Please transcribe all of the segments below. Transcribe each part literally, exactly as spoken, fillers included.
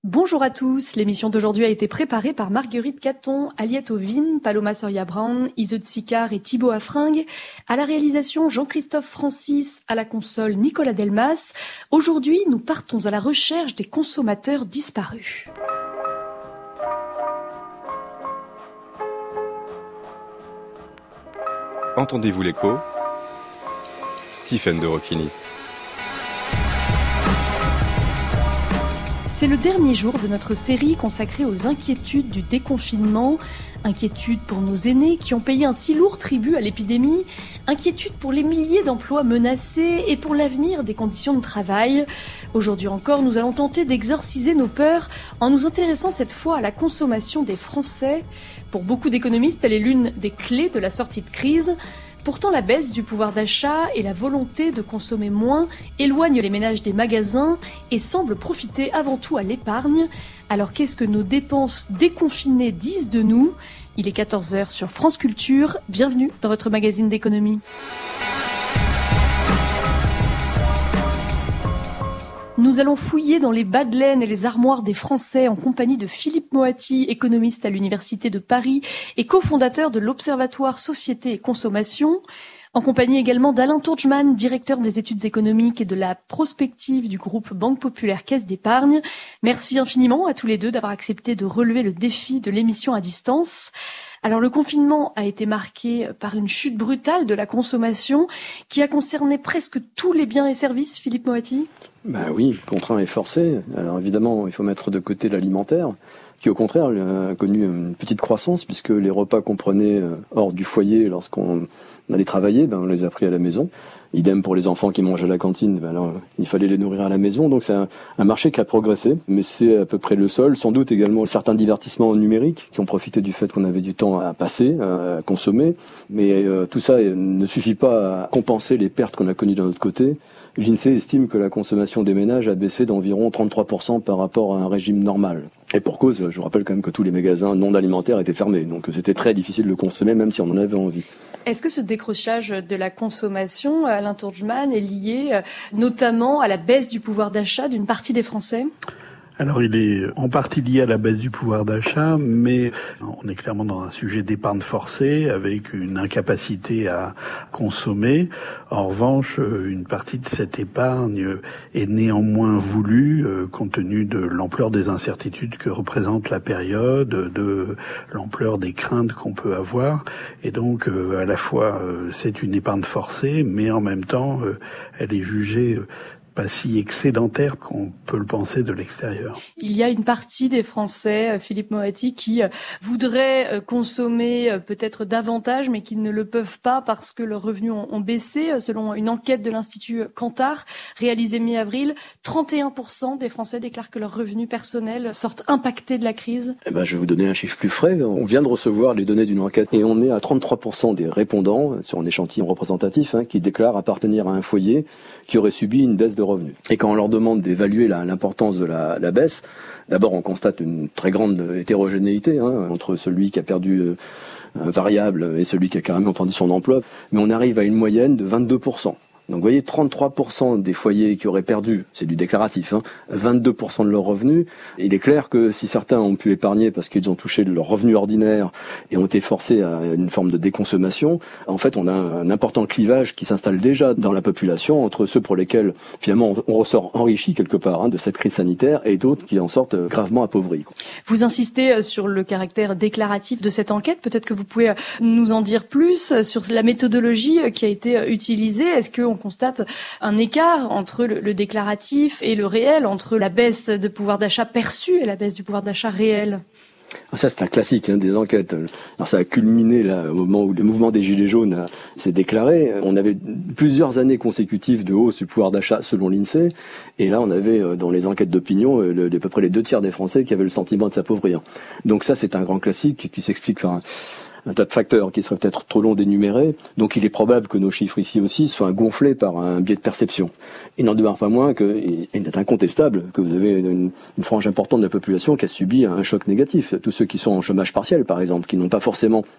Bonjour à tous, l'émission d'aujourd'hui a été préparée par Marguerite Caton, Aliette Ovine, Paloma Soria-Brown, Iseut Sicard et Thibaut Affringue. À la réalisation, Jean-Christophe Francis, à la console, Nicolas Delmas. Aujourd'hui, nous partons à la recherche des consommateurs disparus. Entendez-vous l'écho ? Tiffaine de Roquigny. C'est le dernier jour de notre série consacrée aux inquiétudes du déconfinement. Inquiétudes pour nos aînés qui ont payé un si lourd tribut à l'épidémie. Inquiétudes pour les milliers d'emplois menacés et pour l'avenir des conditions de travail. Aujourd'hui encore, nous allons tenter d'exorciser nos peurs en nous intéressant cette fois à la consommation des Français. Pour beaucoup d'économistes, elle est l'une des clés de la sortie de crise. Pourtant, la baisse du pouvoir d'achat et la volonté de consommer moins éloignent les ménages des magasins et semblent profiter avant tout à l'épargne. Alors qu'est-ce que nos dépenses déconfinées disent de nous ? Il est quatorze heures sur France Culture. Bienvenue dans votre magazine d'économie. Nous allons fouiller dans les bas de laine et les armoires des Français en compagnie de Philippe Moati, économiste à l'Université de Paris et cofondateur de l'Observatoire Société et Consommation. En compagnie également d'Alain Tourgeman, directeur des études économiques et de la prospective du groupe Banque Populaire Caisse d'Épargne. Merci infiniment à tous les deux d'avoir accepté de relever le défi de l'émission à distance. Alors le confinement a été marqué par une chute brutale de la consommation qui a concerné presque tous les biens et services, Philippe Moati. Ben oui, contraint et forcé. Alors évidemment, il faut mettre de côté l'alimentaire, qui au contraire a connu une petite croissance, puisque les repas qu'on prenait hors du foyer lorsqu'on allait travailler, ben on les a pris à la maison. Idem pour les enfants qui mangent à la cantine, ben alors, il fallait les nourrir à la maison. Donc c'est un, un marché qui a progressé, mais c'est à peu près le seul. Sans doute également certains divertissements numériques qui ont profité du fait qu'on avait du temps à passer, à consommer. Mais euh, tout ça ne suffit pas à compenser les pertes qu'on a connues de notre côté. L'INSEE estime que la consommation des ménages a baissé d'environ trente-trois pour cent par rapport à un régime normal. Et pour cause, je vous rappelle quand même que tous les magasins non alimentaires étaient fermés, donc c'était très difficile de consommer même si on en avait envie. Est-ce que ce décrochage de la consommation, Alain Tourgeman, est lié notamment à la baisse du pouvoir d'achat d'une partie des Français ? Alors il est en partie lié à la baisse du pouvoir d'achat, mais on est clairement dans un sujet d'épargne forcée avec une incapacité à consommer. En revanche, une partie de cette épargne est néanmoins voulue compte tenu de l'ampleur des incertitudes que représente la période, de l'ampleur des craintes qu'on peut avoir. Et donc à la fois c'est une épargne forcée, mais en même temps elle est jugée pas si excédentaire qu'on peut le penser de l'extérieur. Il y a une partie des Français, Philippe Moati, qui voudraient consommer peut-être davantage, mais qui ne le peuvent pas parce que leurs revenus ont baissé. Selon une enquête de l'Institut Kantar, réalisée mi-avril, trente et un pour cent des Français déclarent que leurs revenus personnels sortent impactés de la crise. Eh ben, je vais vous donner un chiffre plus frais. On vient de recevoir les données d'une enquête et on est à trente-trois pour cent des répondants, sur un échantillon représentatif, hein, qui déclarent appartenir à un foyer qui aurait subi une baisse de revenus. Et quand on leur demande d'évaluer la, l'importance de la, la baisse, d'abord on constate une très grande hétérogénéité hein, entre celui qui a perdu euh, un variable et celui qui a carrément perdu son emploi, mais on arrive à une moyenne de vingt-deux pour cent. Donc vous voyez, trente-trois pour cent des foyers qui auraient perdu, c'est du déclaratif, hein, vingt-deux pour cent de leurs revenus. Il est clair que si certains ont pu épargner parce qu'ils ont touché leurs revenus ordinaires et ont été forcés à une forme de déconsommation, en fait on a un important clivage qui s'installe déjà dans la population entre ceux pour lesquels finalement on ressort enrichi quelque part hein, de cette crise sanitaire et d'autres qui en sortent gravement appauvris. Vous insistez sur le caractère déclaratif de cette enquête, peut-être que vous pouvez nous en dire plus sur la méthodologie qui a été utilisée. Est-ce que on constate un écart entre le, le déclaratif et le réel, entre la baisse de pouvoir d'achat perçu et la baisse du pouvoir d'achat réel ? Ça, c'est un classique hein, des enquêtes. Alors, ça a culminé là, au moment où le mouvement des Gilets jaunes a, s'est déclaré. On avait plusieurs années consécutives de hausse du pouvoir d'achat selon l'INSEE. Et là, on avait dans les enquêtes d'opinion le, à peu près les deux tiers des Français qui avaient le sentiment de s'appauvrir. Donc ça, c'est un grand classique qui s'explique par un, un tas de facteurs qui seraient peut-être trop longs d'énumérer. Donc il est probable que nos chiffres ici aussi soient gonflés par un biais de perception. Il n'en demeure pas moins qu'il est incontestable que vous avez une, une frange importante de la population qui a subi un choc négatif. Tous ceux qui sont en chômage partiel, par exemple, qui n'ont pas forcément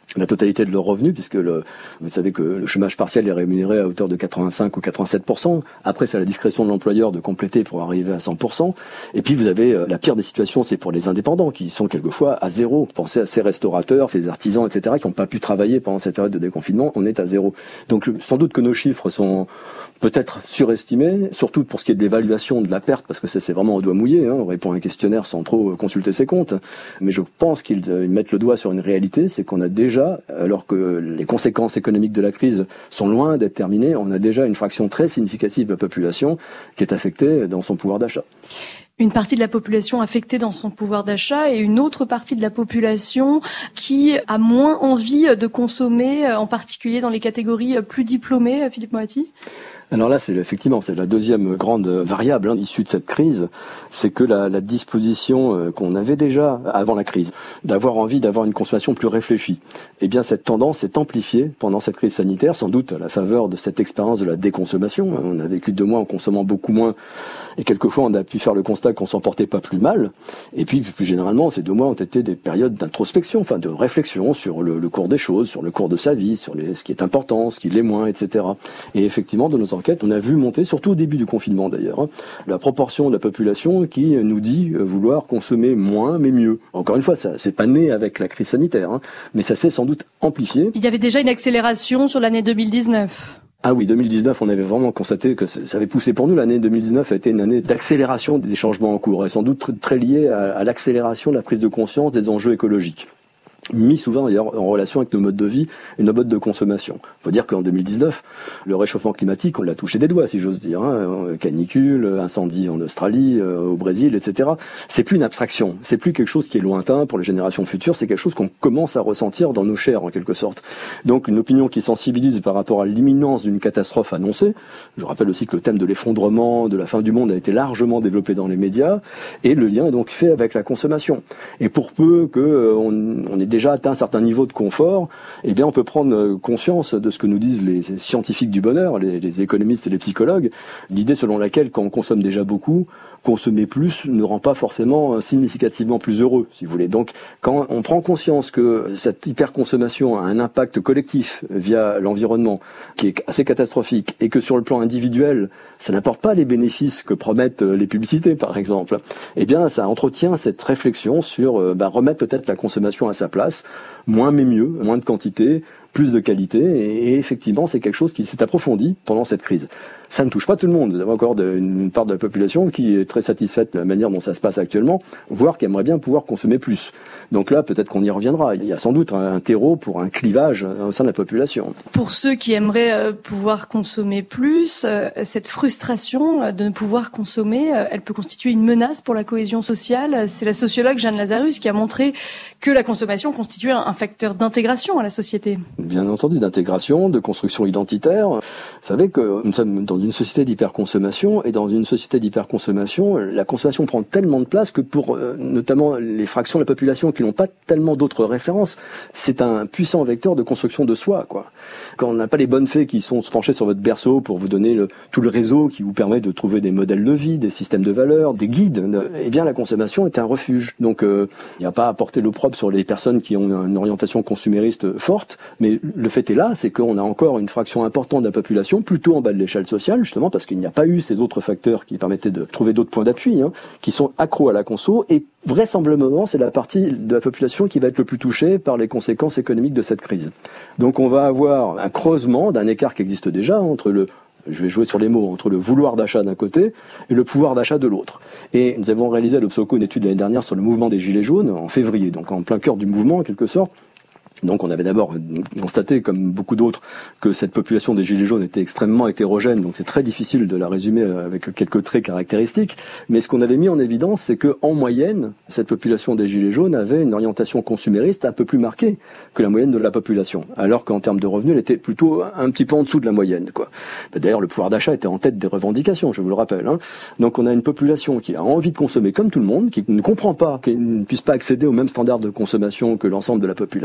la totalité de leurs revenus, puisque le, vous savez que le chômage partiel est rémunéré à hauteur de quatre-vingt-cinq ou quatre-vingt-sept pour cent. Après, c'est à la discrétion de l'employeur de compléter pour arriver à cent pour cent. Et puis, vous avez la pire des situations, c'est pour les indépendants, qui sont quelquefois à zéro. Pensez à ces restaurateurs, ces artisans, et cetera, qui n'ont pas pu travailler pendant cette période de déconfinement. On est à zéro. Donc, sans doute que nos chiffres sont peut-être surestimés, surtout pour ce qui est de l'évaluation de la perte, parce que c'est, c'est vraiment au doigt mouillé. Hein. On répond à un questionnaire sans trop consulter ses comptes. Mais je pense qu'ils mettent le doigt sur une réalité, c'est qu'on a déjà, alors que les conséquences économiques de la crise sont loin d'être terminées, on a déjà une fraction très significative de la population qui est affectée dans son pouvoir d'achat. Une partie de la population affectée dans son pouvoir d'achat et une autre partie de la population qui a moins envie de consommer, en particulier dans les catégories plus diplômées, Philippe Moati ? Alors là, c'est effectivement, c'est la deuxième grande variable hein, issue de cette crise, c'est que la, la disposition euh, qu'on avait déjà avant la crise, d'avoir envie d'avoir une consommation plus réfléchie, eh bien cette tendance s'est amplifiée pendant cette crise sanitaire, sans doute à la faveur de cette expérience de la déconsommation. On a vécu deux mois en consommant beaucoup moins, et quelquefois on a pu faire le constat qu'on s'en portait pas plus mal. Et puis plus généralement, ces deux mois ont été des périodes d'introspection, enfin de réflexion sur le, le cours des choses, sur le cours de sa vie, sur les, ce qui est important, ce qui l'est moins, et cetera. Et effectivement, de nos enquêtes, on a vu monter, surtout au début du confinement d'ailleurs, hein, la proportion de la population qui nous dit vouloir consommer moins mais mieux. Encore une fois, ça c'est pas né avec la crise sanitaire, hein, mais ça s'est sans doute amplifié. Il y avait déjà une accélération sur l'année deux mille dix-neuf. Ah oui, deux mille dix-neuf, on avait vraiment constaté que ça avait poussé pour nous. L'année deux mille dix-neuf a été une année d'accélération des changements en cours et sans doute très, très liée à, à l'accélération de la prise de conscience des enjeux écologiques, mis souvent d'ailleurs en relation avec nos modes de vie et nos modes de consommation. Il faut dire qu'en deux mille dix-neuf, le réchauffement climatique, on l'a touché des doigts, si j'ose dire. Hein. Canicule, incendie en Australie, euh, au Brésil, et cetera. C'est plus une abstraction, c'est plus quelque chose qui est lointain pour les générations futures, c'est quelque chose qu'on commence à ressentir dans nos chairs, en quelque sorte. Donc une opinion qui sensibilise par rapport à l'imminence d'une catastrophe annoncée. Je rappelle aussi que le thème de l'effondrement, de la fin du monde a été largement développé dans les médias, et le lien est donc fait avec la consommation. Et pour peu qu'on euh, on ait déjà atteint un certain niveau de confort, eh bien on peut prendre conscience de ce que nous disent les scientifiques du bonheur, les, les économistes et les psychologues, l'idée selon laquelle quand on consomme déjà beaucoup, consommer plus ne rend pas forcément significativement plus heureux, si vous voulez. Donc, quand on prend conscience que cette hyperconsommation a un impact collectif via l'environnement qui est assez catastrophique et que sur le plan individuel, ça n'apporte pas les bénéfices que promettent les publicités, par exemple, eh bien, ça entretient cette réflexion sur bah, remettre peut-être la consommation à sa place, moins mais mieux, moins de quantité, plus de qualité, et, et effectivement, c'est quelque chose qui s'est approfondi pendant cette crise. Ça ne touche pas tout le monde. Vous avez encore de, une part de la population qui est très satisfaite de la manière dont ça se passe actuellement, voire qui aimerait bien pouvoir consommer plus. Donc là, peut-être qu'on y reviendra. Il y a sans doute un, un terreau pour un clivage au sein de la population. Pour ceux qui aimeraient euh, pouvoir consommer plus, euh, cette frustration euh, de ne pouvoir consommer, euh, elle peut constituer une menace pour la cohésion sociale. C'est la sociologue Jeanne Lazarus qui a montré que la consommation constituait un, un facteur d'intégration à la société. Bien entendu, d'intégration, de construction identitaire. Vous savez que nous sommes dans une société d'hyperconsommation, et dans une société d'hyperconsommation, la consommation prend tellement de place que pour euh, notamment les fractions de la population qui n'ont pas tellement d'autres références, c'est un puissant vecteur de construction de soi, quoi. Quand on n'a pas les bonnes fées qui sont penchées sur votre berceau pour vous donner le, tout le réseau qui vous permet de trouver des modèles de vie, des systèmes de valeurs, des guides, de, eh bien la consommation est un refuge. Donc il euh, n'y a pas à porter l'opprobre sur les personnes qui ont une orientation consumériste forte, mais le fait est là, c'est qu'on a encore une fraction importante de la population, plutôt en bas de l'échelle sociale, justement parce qu'il n'y a pas eu ces autres facteurs qui permettaient de trouver d'autres points d'appui, hein, qui sont accros à la conso, et vraisemblablement c'est la partie de la population qui va être le plus touchée par les conséquences économiques de cette crise. Donc on va avoir un creusement d'un écart qui existe déjà entre le, je vais jouer sur les mots, entre le vouloir d'achat d'un côté et le pouvoir d'achat de l'autre. Et nous avons réalisé à l'Obsoco une étude l'année dernière sur le mouvement des Gilets jaunes, en février, donc en plein cœur du mouvement en quelque sorte. Donc on avait d'abord constaté, comme beaucoup d'autres, que cette population des Gilets jaunes était extrêmement hétérogène, donc c'est très difficile de la résumer avec quelques traits caractéristiques. Mais ce qu'on avait mis en évidence, c'est que en moyenne, cette population des Gilets jaunes avait une orientation consumériste un peu plus marquée que la moyenne de la population, alors qu'en termes de revenus, elle était plutôt un petit peu en dessous de la moyenne, quoi. D'ailleurs, le pouvoir d'achat était en tête des revendications, je vous le rappelle, hein. Donc on a une population qui a envie de consommer comme tout le monde, qui ne comprend pas, qui ne puisse pas accéder aux mêmes standards de consommation que l'ensemble de la population,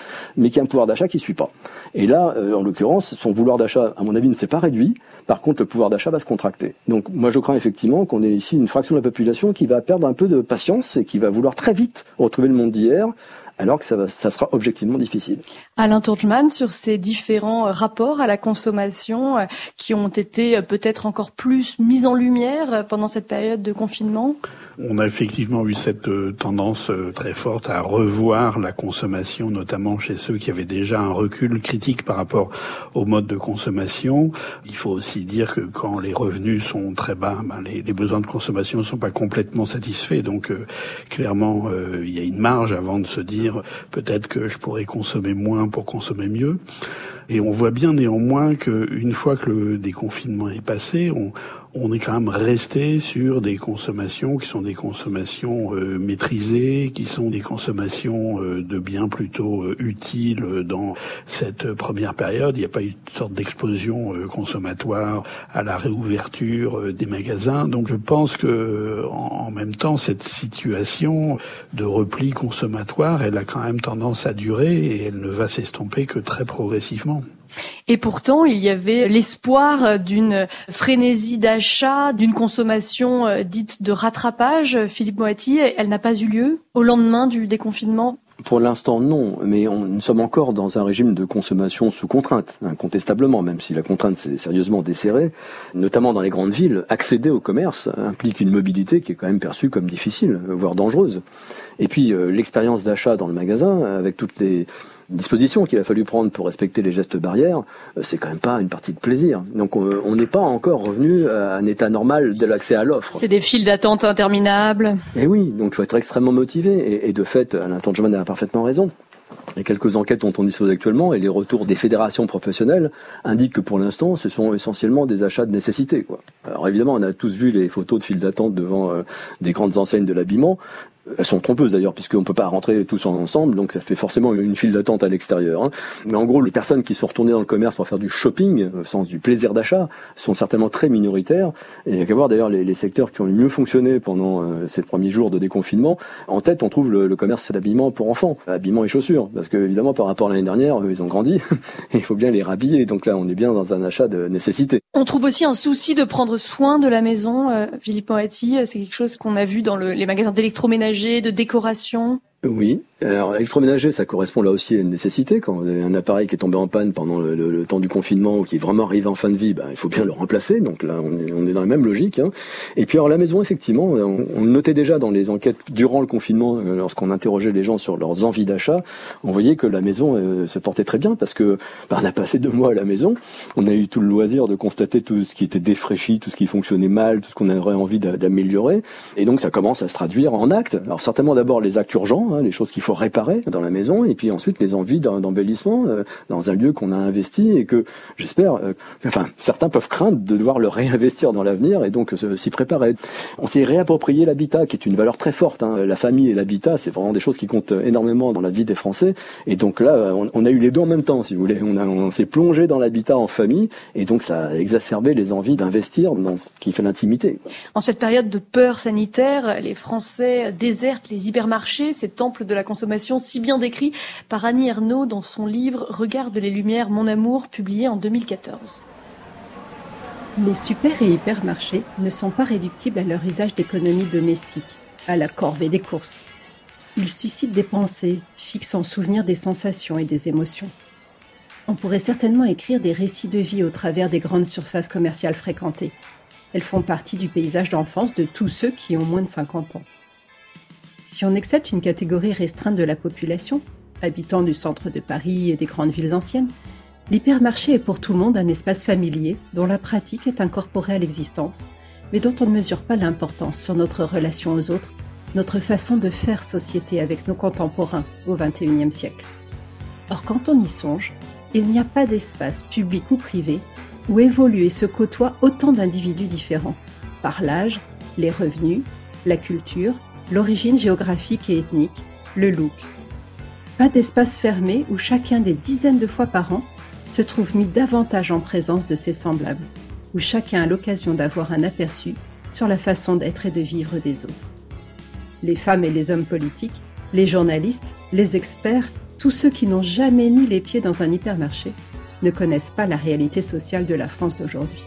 mais qui a un pouvoir d'achat qui ne suit pas. Et là, euh, en l'occurrence, son vouloir d'achat, à mon avis, ne s'est pas réduit. Par contre, le pouvoir d'achat va se contracter. Donc moi, je crains effectivement qu'on ait ici une fraction de la population qui va perdre un peu de patience et qui va vouloir très vite retrouver le monde d'hier, alors que ça, va, ça sera objectivement difficile. Alain Turgeman, sur ces différents rapports à la consommation qui ont été peut-être encore plus mis en lumière pendant cette période de confinement ? On a effectivement eu cette tendance très forte à revoir la consommation, notamment chez ceux qui avaient déjà un recul critique par rapport au mode de consommation. Il faut aussi dire que quand les revenus sont très bas, ben les, les besoins de consommation ne sont pas complètement satisfaits. Donc euh, clairement, euh, il y a une marge avant de se dire peut-être que je pourrais consommer moins pour consommer mieux. Et on voit bien néanmoins qu'une fois que le déconfinement est passé, on, on est quand même resté sur des consommations qui sont des consommations euh, maîtrisées, qui sont des consommations euh, de biens plutôt euh, utiles dans cette première période. Il n'y a pas eu de sorte d'explosion euh, consommatoire à la réouverture euh, des magasins. Donc je pense que en, en même temps, cette situation de repli consommatoire, elle a quand même tendance à durer et elle ne va s'estomper que très progressivement. Et pourtant, il y avait l'espoir d'une frénésie d'achat, d'une consommation dite de rattrapage. Philippe Moati, elle n'a pas eu lieu au lendemain du déconfinement ? Pour l'instant, non, mais on, nous sommes encore dans un régime de consommation sous contrainte, incontestablement, même si la contrainte s'est sérieusement desserrée. Notamment dans les grandes villes, accéder au commerce implique une mobilité qui est quand même perçue comme difficile, voire dangereuse. Et puis, euh, l'expérience d'achat dans le magasin, avec toutes les dispositions qu'il a fallu prendre pour respecter les gestes barrières, c'est quand même pas une partie de plaisir. Donc on n'est pas encore revenu à un état normal de l'accès à l'offre. C'est des files d'attente interminables. Et oui, donc il faut être extrêmement motivé. Et, et de fait, Alain Turgeman a parfaitement raison. Les quelques enquêtes dont on dispose actuellement et les retours des fédérations professionnelles indiquent que pour l'instant, ce sont essentiellement des achats de nécessité, quoi. Alors évidemment, on a tous vu les photos de files d'attente devant euh, des grandes enseignes de l'habillement. Elles sont trompeuses d'ailleurs, puisqu'on ne peut pas rentrer tous ensemble, donc ça fait forcément une file d'attente à l'extérieur. Hein. Mais en gros, les personnes qui sont retournées dans le commerce pour faire du shopping, au sens du plaisir d'achat, sont certainement très minoritaires. Et il y a qu'à voir d'ailleurs les, les secteurs qui ont le mieux fonctionné pendant euh, ces premiers jours de déconfinement. En tête, on trouve le, le commerce d'habillement pour enfants, habillement et chaussures, parce que évidemment par rapport à l'année dernière, ils ont grandi, et il faut bien les rhabiller. Donc là, on est bien dans un achat de nécessité. On trouve aussi un souci de prendre soin de la maison. Euh, Philippe Moati, c'est quelque chose qu'on a vu dans le, les magasins d'électroménager, de décoration. Oui. Alors, l'électroménager, ça correspond là aussi à une nécessité. Quand vous avez un appareil qui est tombé en panne pendant le, le, le temps du confinement ou qui est vraiment arrivé en fin de vie, ben, il faut bien le remplacer. Donc là, on est, on est dans la même logique. Hein. Et puis, alors, la maison, effectivement, on, on le notait déjà dans les enquêtes durant le confinement, euh, lorsqu'on interrogeait les gens sur leurs envies d'achat, on voyait que la maison euh, se portait très bien parce que ben, on a passé deux mois à la maison. On a eu tout le loisir de constater tout ce qui était défraîchi, tout ce qui fonctionnait mal, tout ce qu'on aurait envie d'améliorer. Et donc, ça commence à se traduire en actes. Alors, certainement d'abord les actes urgents, hein, les choses qu'il faut réparer dans la maison, et puis ensuite les envies d'embellissement euh, dans un lieu qu'on a investi et que j'espère, euh, enfin certains peuvent craindre de devoir le réinvestir dans l'avenir et donc euh, s'y préparer. On s'est réapproprié l'habitat, qui est une valeur très forte. Hein. La famille et l'habitat, c'est vraiment des choses qui comptent énormément dans la vie des Français. Et donc là, on, on a eu les deux en même temps, si vous voulez. On, a, on s'est plongé dans l'habitat en famille, et donc ça a exacerbé les envies d'investir dans ce qui fait l'intimité. En cette période de peur sanitaire, les Français désertent les hypermarchés, ces temples de la consommation si bien décrit par Annie Ernaux dans son livre « Regarde les lumières, mon amour » publié en deux mille quatorze. Les super et hypermarchés ne sont pas réductibles à leur usage d'économie domestique, à la corvée des courses. Ils suscitent des pensées, fixant souvenir des sensations et des émotions. On pourrait certainement écrire des récits de vie au travers des grandes surfaces commerciales fréquentées. Elles font partie du paysage d'enfance de tous ceux qui ont moins de cinquante ans. Si on accepte une catégorie restreinte de la population, habitants du centre de Paris et des grandes villes anciennes, l'hypermarché est pour tout le monde un espace familier dont la pratique est incorporée à l'existence, mais dont on ne mesure pas l'importance sur notre relation aux autres, notre façon de faire société avec nos contemporains au vingt et unième siècle. Or, quand on y songe, il n'y a pas d'espace public ou privé où évoluent et se côtoient autant d'individus différents, par l'âge, les revenus, la culture, l'origine géographique et ethnique, le look. Pas d'espace fermé où chacun des dizaines de fois par an se trouve mis davantage en présence de ses semblables, où chacun a l'occasion d'avoir un aperçu sur la façon d'être et de vivre des autres. Les femmes et les hommes politiques, les journalistes, les experts, Tous ceux qui n'ont jamais mis les pieds dans un hypermarché ne connaissent pas la réalité sociale de la France d'aujourd'hui.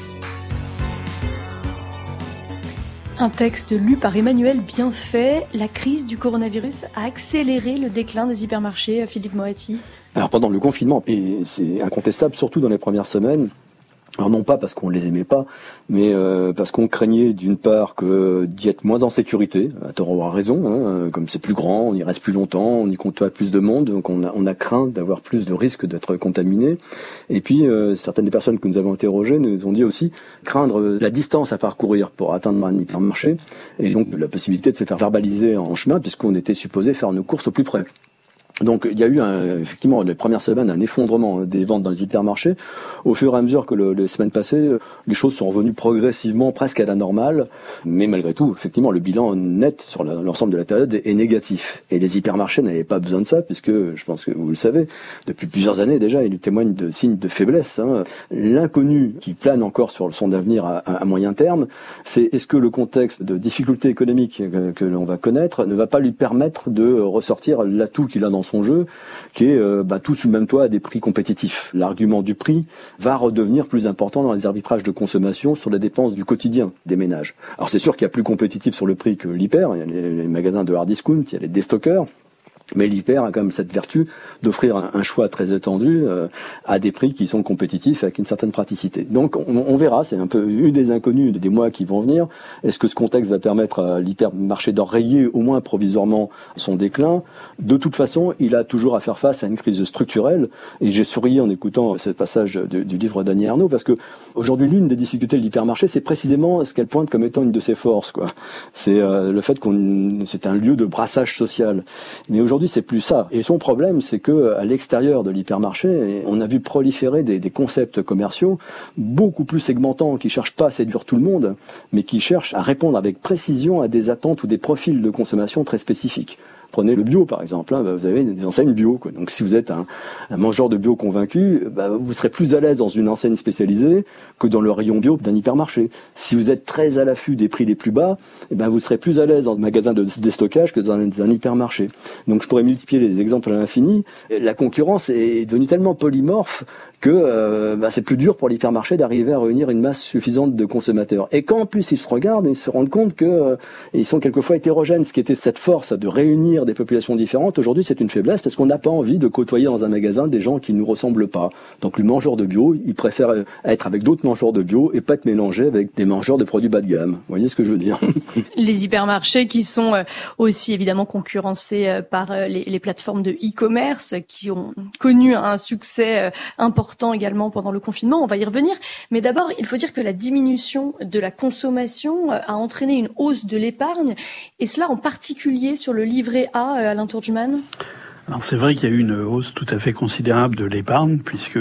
Un texte lu par Emmanuel Bienfait. La crise du coronavirus a accéléré le déclin des hypermarchés, Philippe Moretti. Alors pendant le confinement, et c'est incontestable, surtout dans les premières semaines, alors non pas parce qu'on les aimait pas, mais euh, parce qu'on craignait d'une part que d'y être moins en sécurité, à tort ou à raison, hein, comme c'est plus grand, on y reste plus longtemps, on y côtoie plus de monde, donc on a, on a craint d'avoir plus de risques d'être contaminé. Et puis euh, certaines des personnes que nous avons interrogées nous ont dit aussi craindre la distance à parcourir pour atteindre un hypermarché, et donc la possibilité de se faire verbaliser en chemin, puisqu'on était supposé faire nos courses au plus près. Donc il y a eu un, effectivement les premières semaines un effondrement des ventes dans les hypermarchés. Au fur et à mesure que le, les semaines passées, les choses sont revenues progressivement presque à la normale. Mais malgré tout, effectivement, le bilan net sur la, l'ensemble de la période est négatif. Et les hypermarchés n'avaient pas besoin de ça, puisque je pense que vous le savez, depuis plusieurs années déjà, ils témoignent de signes de faiblesse. Hein. L'inconnu qui plane encore sur son avenir à, à moyen terme, c'est est-ce que le contexte de difficultés économiques que, que l'on va connaître ne va pas lui permettre de ressortir l'atout qu'il a dans son jeu, qui est euh, bah, tous sous le même toit à des prix compétitifs. L'argument du prix va redevenir plus important dans les arbitrages de consommation sur les dépenses du quotidien des ménages. Alors c'est sûr qu'il y a plus compétitif sur le prix que l'hyper, il y a les, les magasins de hard discount, il y a les déstockeurs, mais l'hyper a quand même cette vertu d'offrir un, un choix très étendu euh, à des prix qui sont compétitifs avec une certaine praticité. Donc on, on verra, c'est un peu une des inconnues des mois qui vont venir. Est-ce que ce contexte va permettre à l'hypermarché d'enrayer au moins provisoirement son déclin? De toute façon, il a toujours à faire face à une crise structurelle, et j'ai souri en écoutant ce passage de, du livre d'Annie Ernaux, parce que aujourd'hui l'une des difficultés de l'hypermarché, c'est précisément ce qu'elle pointe comme étant une de ses forces, quoi. C'est euh, le fait qu'on c'est un lieu de brassage social. Mais aujourd'hui Aujourd'hui, c'est plus ça. Et son problème, c'est que à l'extérieur de l'hypermarché, on a vu proliférer des, des concepts commerciaux beaucoup plus segmentants, qui cherchent pas à séduire tout le monde, mais qui cherchent à répondre avec précision à des attentes ou des profils de consommation très spécifiques. Prenez le bio, par exemple. Hein, vous avez des enseignes bio, quoi. Donc, si vous êtes un, un mangeur de bio convaincu, bah, vous serez plus à l'aise dans une enseigne spécialisée que dans le rayon bio d'un hypermarché. Si vous êtes très à l'affût des prix les plus bas, eh ben, vous serez plus à l'aise dans un magasin de déstockage que dans un, un hypermarché. Donc, je pourrais multiplier les exemples à l'infini. La concurrence est devenue tellement polymorphe que euh, bah, c'est plus dur pour l'hypermarché d'arriver à réunir une masse suffisante de consommateurs. Et quand en plus ils se regardent, ils se rendent compte que euh, ils sont quelquefois hétérogènes. Ce qui était cette force de réunir des populations différentes, aujourd'hui c'est une faiblesse parce qu'on n'a pas envie de côtoyer dans un magasin des gens qui ne nous ressemblent pas. Donc le mangeur de bio, il préfère être avec d'autres mangeurs de bio et pas être mélangé avec des mangeurs de produits bas de gamme. Vous voyez ce que je veux dire? Les hypermarchés qui sont aussi évidemment concurrencés par les, les plateformes de e-commerce qui ont connu un succès important également pendant le confinement, on va y revenir. Mais d'abord, il faut dire que la diminution de la consommation a entraîné une hausse de l'épargne, et cela en particulier sur le livret A, Alain Turgeman. Alors c'est vrai qu'il y a eu une hausse tout à fait considérable de l'épargne, puisque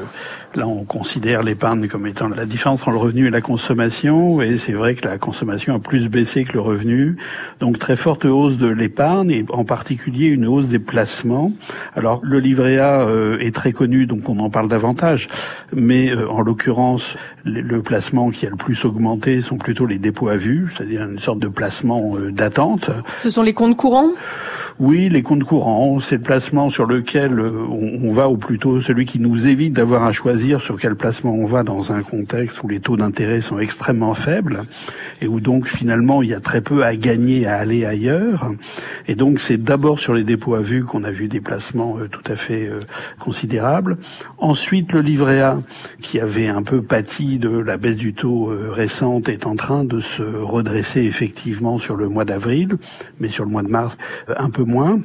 là on considère l'épargne comme étant la différence entre le revenu et la consommation, et c'est vrai que la consommation a plus baissé que le revenu. Donc très forte hausse de l'épargne, et en particulier une hausse des placements. Alors le livret A euh, est très connu, donc on en parle davantage, mais euh, en l'occurrence le, le placement qui a le plus augmenté sont plutôt les dépôts à vue, c'est-à-dire une sorte de placement euh, d'attente. Ce sont les comptes courants ? Oui, les comptes courants, c'est le placement sur lequel on va, ou plutôt celui qui nous évite d'avoir à choisir sur quel placement on va dans un contexte où les taux d'intérêt sont extrêmement faibles et où donc finalement il y a très peu à gagner à aller ailleurs. Et donc c'est d'abord sur les dépôts à vue qu'on a vu des placements euh, tout à fait euh, considérables. Ensuite, le livret A, qui avait un peu pâti de la baisse du taux euh, récente, est en train de se redresser effectivement sur le mois d'avril, mais sur le mois de mars euh, un peu moins.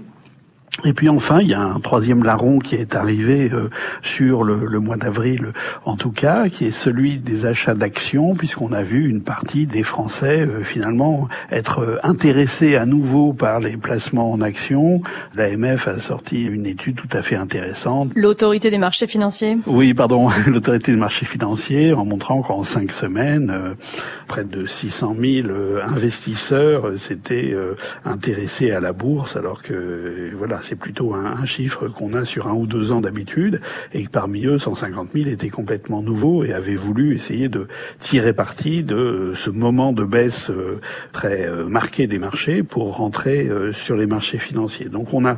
Et puis enfin, il y a un troisième larron qui est arrivé euh, sur le, le mois d'avril, en tout cas, qui est celui des achats d'actions, puisqu'on a vu une partie des Français euh, finalement être euh, intéressés à nouveau par les placements en actions. L'A M F a sorti une étude tout à fait intéressante. L'autorité des marchés financiers. Oui, pardon, l'autorité des marchés financiers, en montrant qu'en cinq semaines, euh, près de six cent mille euh, investisseurs euh, s'étaient euh, intéressés à la bourse, alors que euh, voilà. C'est plutôt un, un chiffre qu'on a sur un ou deux ans d'habitude, et que parmi eux, cent cinquante mille étaient complètement nouveaux et avaient voulu essayer de tirer parti de ce moment de baisse euh, très euh, marqué des marchés pour rentrer euh, sur les marchés financiers. Donc on a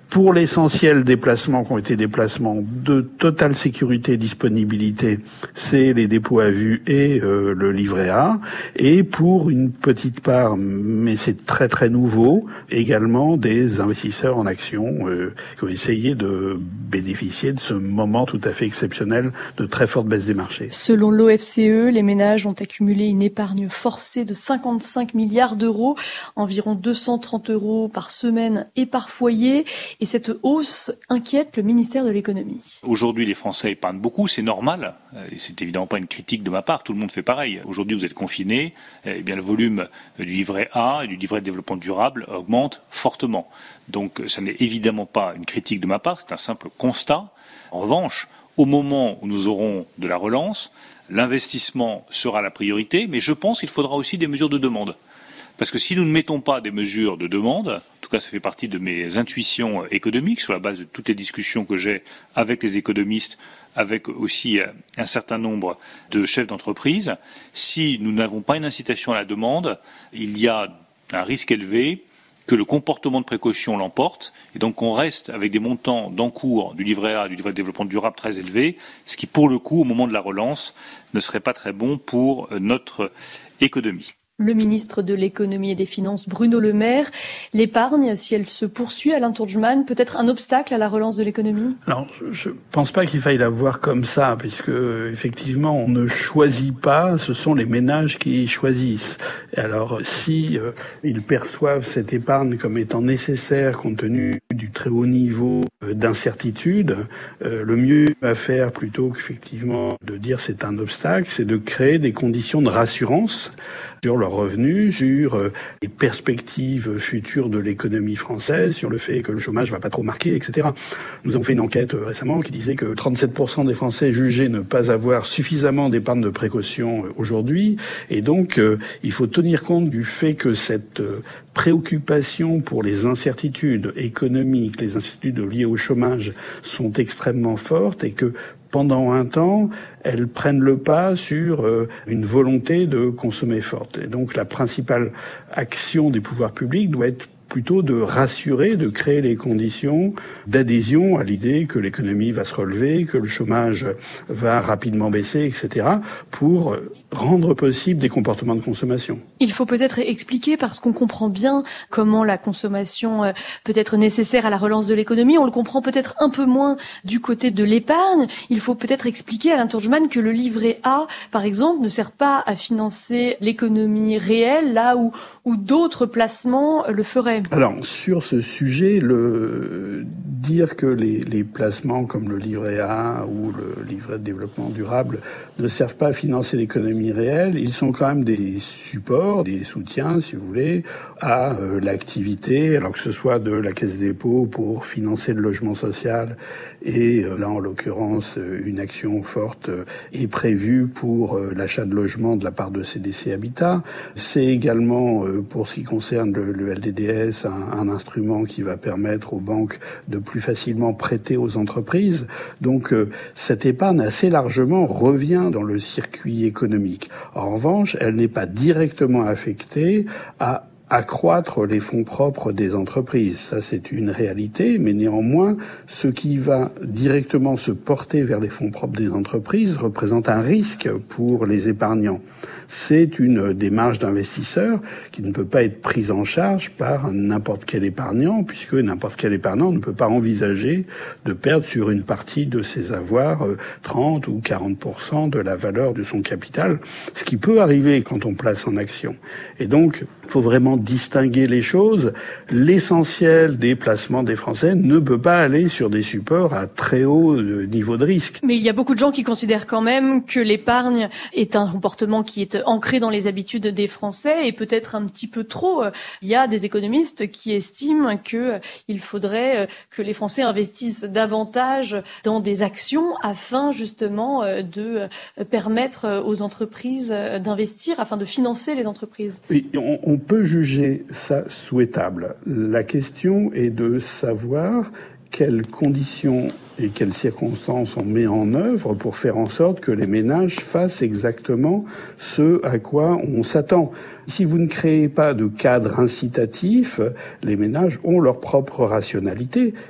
Pour l'essentiel des placements qui ont été des placements de totale sécurité et disponibilité, c'est les dépôts à vue et euh, le livret A. Et pour une petite part, mais c'est très très nouveau, également des investisseurs en actions euh, qui ont essayé de bénéficier de ce moment tout à fait exceptionnel de très forte baisse des marchés. Selon l'O F C E, les ménages ont accumulé une épargne forcée de cinquante-cinq milliards d'euros, environ deux cent trente euros par semaine et par foyer. Et cette hausse inquiète le ministère de l'économie. Aujourd'hui, les Français épargnent beaucoup, c'est normal. Et c'est évidemment pas une critique de ma part, tout le monde fait pareil. Aujourd'hui, vous êtes confinés, eh bien le volume du livret A et du livret de développement durable augmente fortement. Donc, ça n'est évidemment pas une critique de ma part, c'est un simple constat. En revanche, au moment où nous aurons de la relance, l'investissement sera la priorité, mais je pense qu'il faudra aussi des mesures de demande. Parce que si nous ne mettons pas des mesures de demande, en tout cas ça fait partie de mes intuitions économiques sur la base de toutes les discussions que j'ai avec les économistes, avec aussi un certain nombre de chefs d'entreprise, si nous n'avons pas une incitation à la demande, il y a un risque élevé que le comportement de précaution l'emporte et donc qu'on reste avec des montants d'encours du livret A, du livret de développement durable très élevés, ce qui pour le coup au moment de la relance ne serait pas très bon pour notre économie. Le ministre de l'économie et des finances, Bruno Le Maire, l'épargne, si elle se poursuit, Alain Turgeman, peut être un obstacle à la relance de l'économie ? Alors, je ne pense pas qu'il faille la voir comme ça, puisque effectivement, on ne choisit pas, ce sont les ménages qui choisissent. Et alors, si euh, ils perçoivent cette épargne comme étant nécessaire compte tenu du très haut niveau euh, d'incertitude, euh, le mieux à faire, plutôt qu'effectivement de dire c'est un obstacle, c'est de créer des conditions de rassurance sur leurs revenus, sur euh, les perspectives futures de l'économie française, sur le fait que le chômage va pas trop marquer, et cetera. Nous avons fait une enquête euh, récemment qui disait que trente-sept pour cent des Français jugeaient ne pas avoir suffisamment d'épargne de précaution euh, aujourd'hui, et donc euh, il faut tenir compte du fait que cette euh, préoccupation pour les incertitudes économiques, les incertitudes liées au chômage sont extrêmement fortes et que pendant un temps, elles prennent le pas sur euh, une volonté de consommer forte. Et donc la principale action des pouvoirs publics doit être plutôt de rassurer, de créer les conditions d'adhésion à l'idée que l'économie va se relever, que le chômage va rapidement baisser, et cetera, pour rendre possible des comportements de consommation. Il faut peut-être expliquer, parce qu'on comprend bien comment la consommation peut être nécessaire à la relance de l'économie, on le comprend peut-être un peu moins du côté de l'épargne. Il faut peut-être expliquer à Alain Turgeman que le livret A, par exemple, ne sert pas à financer l'économie réelle, là où, où d'autres placements le feraient. Alors, sur ce sujet, le dire que les, les placements comme le livret A ou le livret de développement durable ne servent pas à financer l'économie réelle, ils sont quand même des supports, des soutiens, si vous voulez, à euh, l'activité, alors que ce soit de la Caisse des dépôts pour financer le logement social et euh, là, en l'occurrence, une action forte euh, est prévue pour euh, l'achat de logements de la part de C D C Habitat. C'est également, euh, pour ce qui concerne le, le L D D S, un, un instrument qui va permettre aux banques de plus facilement prêter aux entreprises. Donc, euh, cette épargne assez largement revient dans le circuit économique. En revanche, elle n'est pas directement affectée à accroître les fonds propres des entreprises. Ça, c'est une réalité, mais néanmoins, ce qui va directement se porter vers les fonds propres des entreprises représente un risque pour les épargnants. C'est une démarche d'investisseur qui ne peut pas être prise en charge par n'importe quel épargnant, puisque n'importe quel épargnant ne peut pas envisager de perdre sur une partie de ses avoirs trente ou quarante pour cent de la valeur de son capital, ce qui peut arriver quand on place en action. Et donc, il faut vraiment distinguer les choses. L'essentiel des placements des Français ne peut pas aller sur des supports à très haut niveau de risque. Mais il y a beaucoup de gens qui considèrent quand même que l'épargne est un comportement qui est ancré dans les habitudes des Français et peut-être un petit peu trop. Il y a des économistes qui estiment que il faudrait que les Français investissent davantage dans des actions afin justement de permettre aux entreprises d'investir, afin de financer les entreprises. Oui, on, on peut juger ça souhaitable. La question est de savoir quelles conditions et quelles circonstances on met en œuvre pour faire en sorte que les ménages fassent exactement ce à quoi on s'attend. Si vous ne créez pas de cadre incitatif, les ménages ont leur propre rationalité.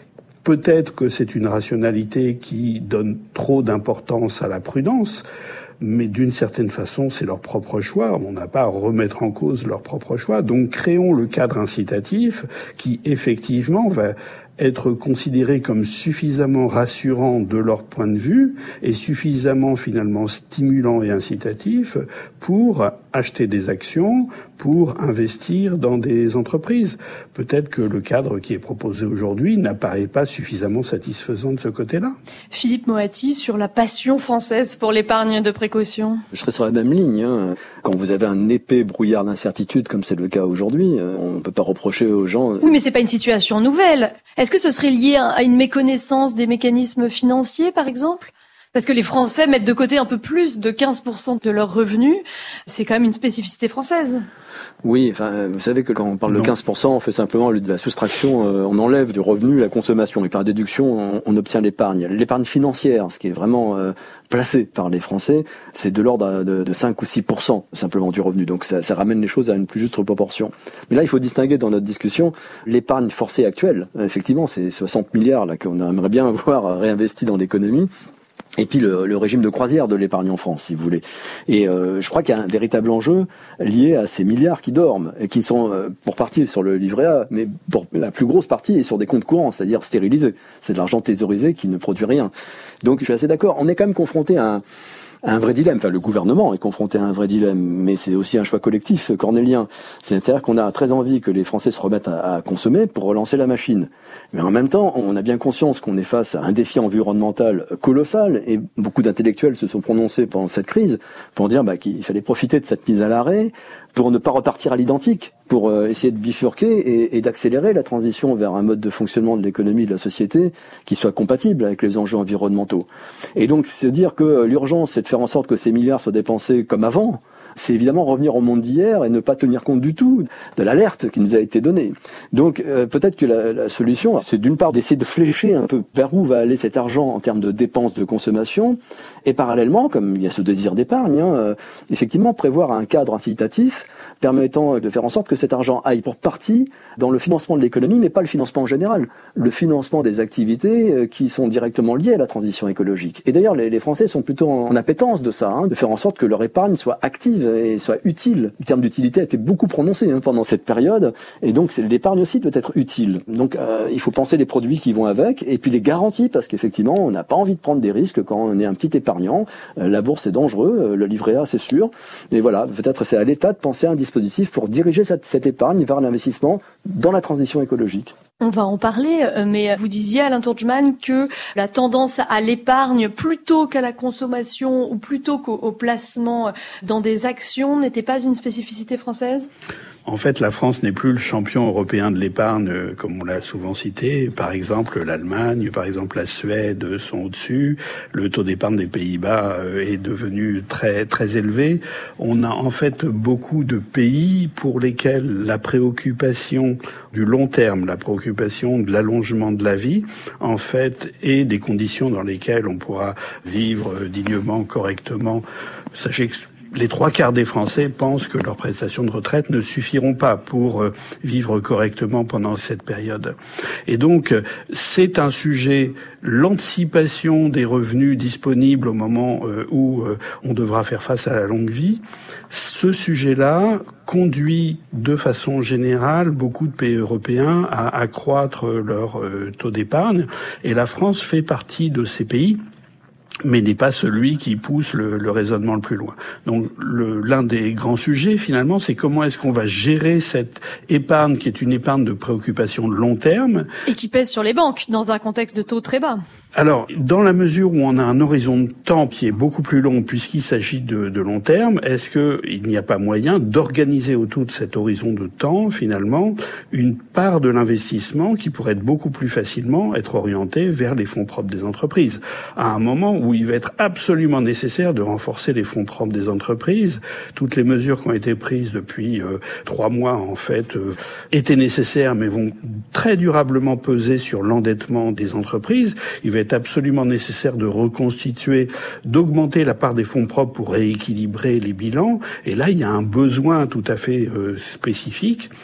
peut-être que c'est une rationalité qui donne trop d'importance à la prudence, mais d'une certaine façon, c'est leur propre choix. On n'a pas à remettre en cause leur propre choix. Donc, créons le cadre incitatif qui, effectivement, va être considéré comme suffisamment rassurant de leur point de vue et suffisamment, finalement, stimulant et incitatif pour acheter des actions, pour investir dans des entreprises. Peut-être que le cadre qui est proposé aujourd'hui n'apparaît pas suffisamment satisfaisant de ce côté-là. Philippe Moati, sur la passion française pour l'épargne de précaution. Je serais sur la même ligne. Hein. Quand vous avez un épais brouillard d'incertitude, comme c'est le cas aujourd'hui, on ne peut pas reprocher aux gens... Oui, mais c'est pas une situation nouvelle. Est-ce que ce serait lié à une méconnaissance des mécanismes financiers, par exemple ? Parce que les Français mettent de côté un peu plus de quinze pour cent de leurs revenus. C'est quand même une spécificité française. Oui, enfin, vous savez que quand on parle non. de quinze pour cent, on fait simplement de la soustraction, euh, on enlève du revenu la consommation et par déduction, on, on obtient l'épargne. L'épargne financière, ce qui est vraiment euh, placé par les Français, c'est de l'ordre de, de cinq ou six pour cent simplement du revenu. Donc ça, ça ramène les choses à une plus juste proportion. Mais là, il faut distinguer dans notre discussion l'épargne forcée actuelle. Effectivement, c'est soixante milliards là qu'on aimerait bien voir réinvestis dans l'économie. Et puis le, le régime de croisière de l'épargne en France, si vous voulez. Et euh, je crois qu'il y a un véritable enjeu lié à ces milliards qui dorment, et qui sont euh, pour partie sur le livret A, mais pour la plus grosse partie est sur des comptes courants, c'est-à-dire stérilisés. C'est de l'argent thésaurisé qui ne produit rien. Donc je suis assez d'accord. On est quand même confronté à un... un vrai dilemme. Enfin, le gouvernement est confronté à un vrai dilemme, mais c'est aussi un choix collectif cornélien. C'est-à-dire qu'on a très envie que les Français se remettent à, à consommer pour relancer la machine. Mais en même temps, on a bien conscience qu'on est face à un défi environnemental colossal, et beaucoup d'intellectuels se sont prononcés pendant cette crise pour dire bah, qu'il fallait profiter de cette mise à l'arrêt pour ne pas repartir à l'identique, pour euh, essayer de bifurquer et, et d'accélérer la transition vers un mode de fonctionnement de l'économie et de la société qui soit compatible avec les enjeux environnementaux. Et donc, se dire que l'urgence, c'est de faire en sorte que ces milliards soient dépensés comme avant, c'est évidemment revenir au monde d'hier et ne pas tenir compte du tout de l'alerte qui nous a été donnée. Donc euh, peut-être que la, la solution, c'est d'une part d'essayer de flécher un peu vers où va aller cet argent en termes de dépenses de consommation, et parallèlement, comme il y a ce désir d'épargne, hein, euh, effectivement prévoir un cadre incitatif permettant de faire en sorte que cet argent aille pour partie dans le financement de l'économie, mais pas le financement en général, le financement des activités euh, qui sont directement liées à la transition écologique. Et d'ailleurs, les, les Français sont plutôt en, en appétence de ça, hein, de faire en sorte que leur épargne soit active et soit utile. Le terme d'utilité a été beaucoup prononcé hein, pendant cette période, et donc l'épargne aussi doit être utile. Donc euh, il faut penser les produits qui vont avec, et puis les garanties, parce qu'effectivement, on n'a pas envie de prendre des risques quand on est un petit épargnant. Euh, la bourse est dangereux, euh, le livret A c'est sûr, et voilà, peut-être c'est à l'État de penser à un dispositif pour diriger cette, cette épargne vers l'investissement dans la transition écologique. On va en parler, mais vous disiez, Alain Turgeman, que la tendance à l'épargne plutôt qu'à la consommation ou plutôt qu'au au placement dans des actions n'était pas une spécificité française ? En fait, la France n'est plus le champion européen de l'épargne, comme on l'a souvent cité. Par exemple, l'Allemagne, par exemple, la Suède sont au-dessus. Le taux d'épargne des Pays-Bas est devenu très, très élevé. On a en fait beaucoup de pays pour lesquels la préoccupation du long terme, la préoccupation de l'allongement de la vie, en fait, est des conditions dans lesquelles on pourra vivre dignement, correctement. Sachez que les trois quarts des Français pensent que leurs prestations de retraite ne suffiront pas pour vivre correctement pendant cette période. Et donc, c'est un sujet, l'anticipation des revenus disponibles au moment où on devra faire face à la longue vie. Ce sujet-là conduit de façon générale beaucoup de pays européens à accroître leur taux d'épargne. Et la France fait partie de ces pays, mais n'est pas celui qui pousse le, le raisonnement le plus loin. Donc le, l'un des grands sujets, finalement, c'est comment est-ce qu'on va gérer cette épargne qui est une épargne de préoccupation de long terme. Et qui pèse sur les banques, dans un contexte de taux très bas. Alors, dans la mesure où on a un horizon de temps qui est beaucoup plus long puisqu'il s'agit de, de long terme, est-ce qu'il n'y a pas moyen d'organiser autour de cet horizon de temps, finalement, une part de l'investissement qui pourrait être beaucoup plus facilement être orientée vers les fonds propres des entreprises, à un moment où il va être absolument nécessaire de renforcer les fonds propres des entreprises. Toutes les mesures qui ont été prises depuis euh, trois mois, en fait, euh, étaient nécessaires, mais vont très durablement peser sur l'endettement des entreprises. Il va est absolument nécessaire de reconstituer, d'augmenter la part des fonds propres pour rééquilibrer les bilans. Et là, il y a un besoin tout à fait euh, spécifique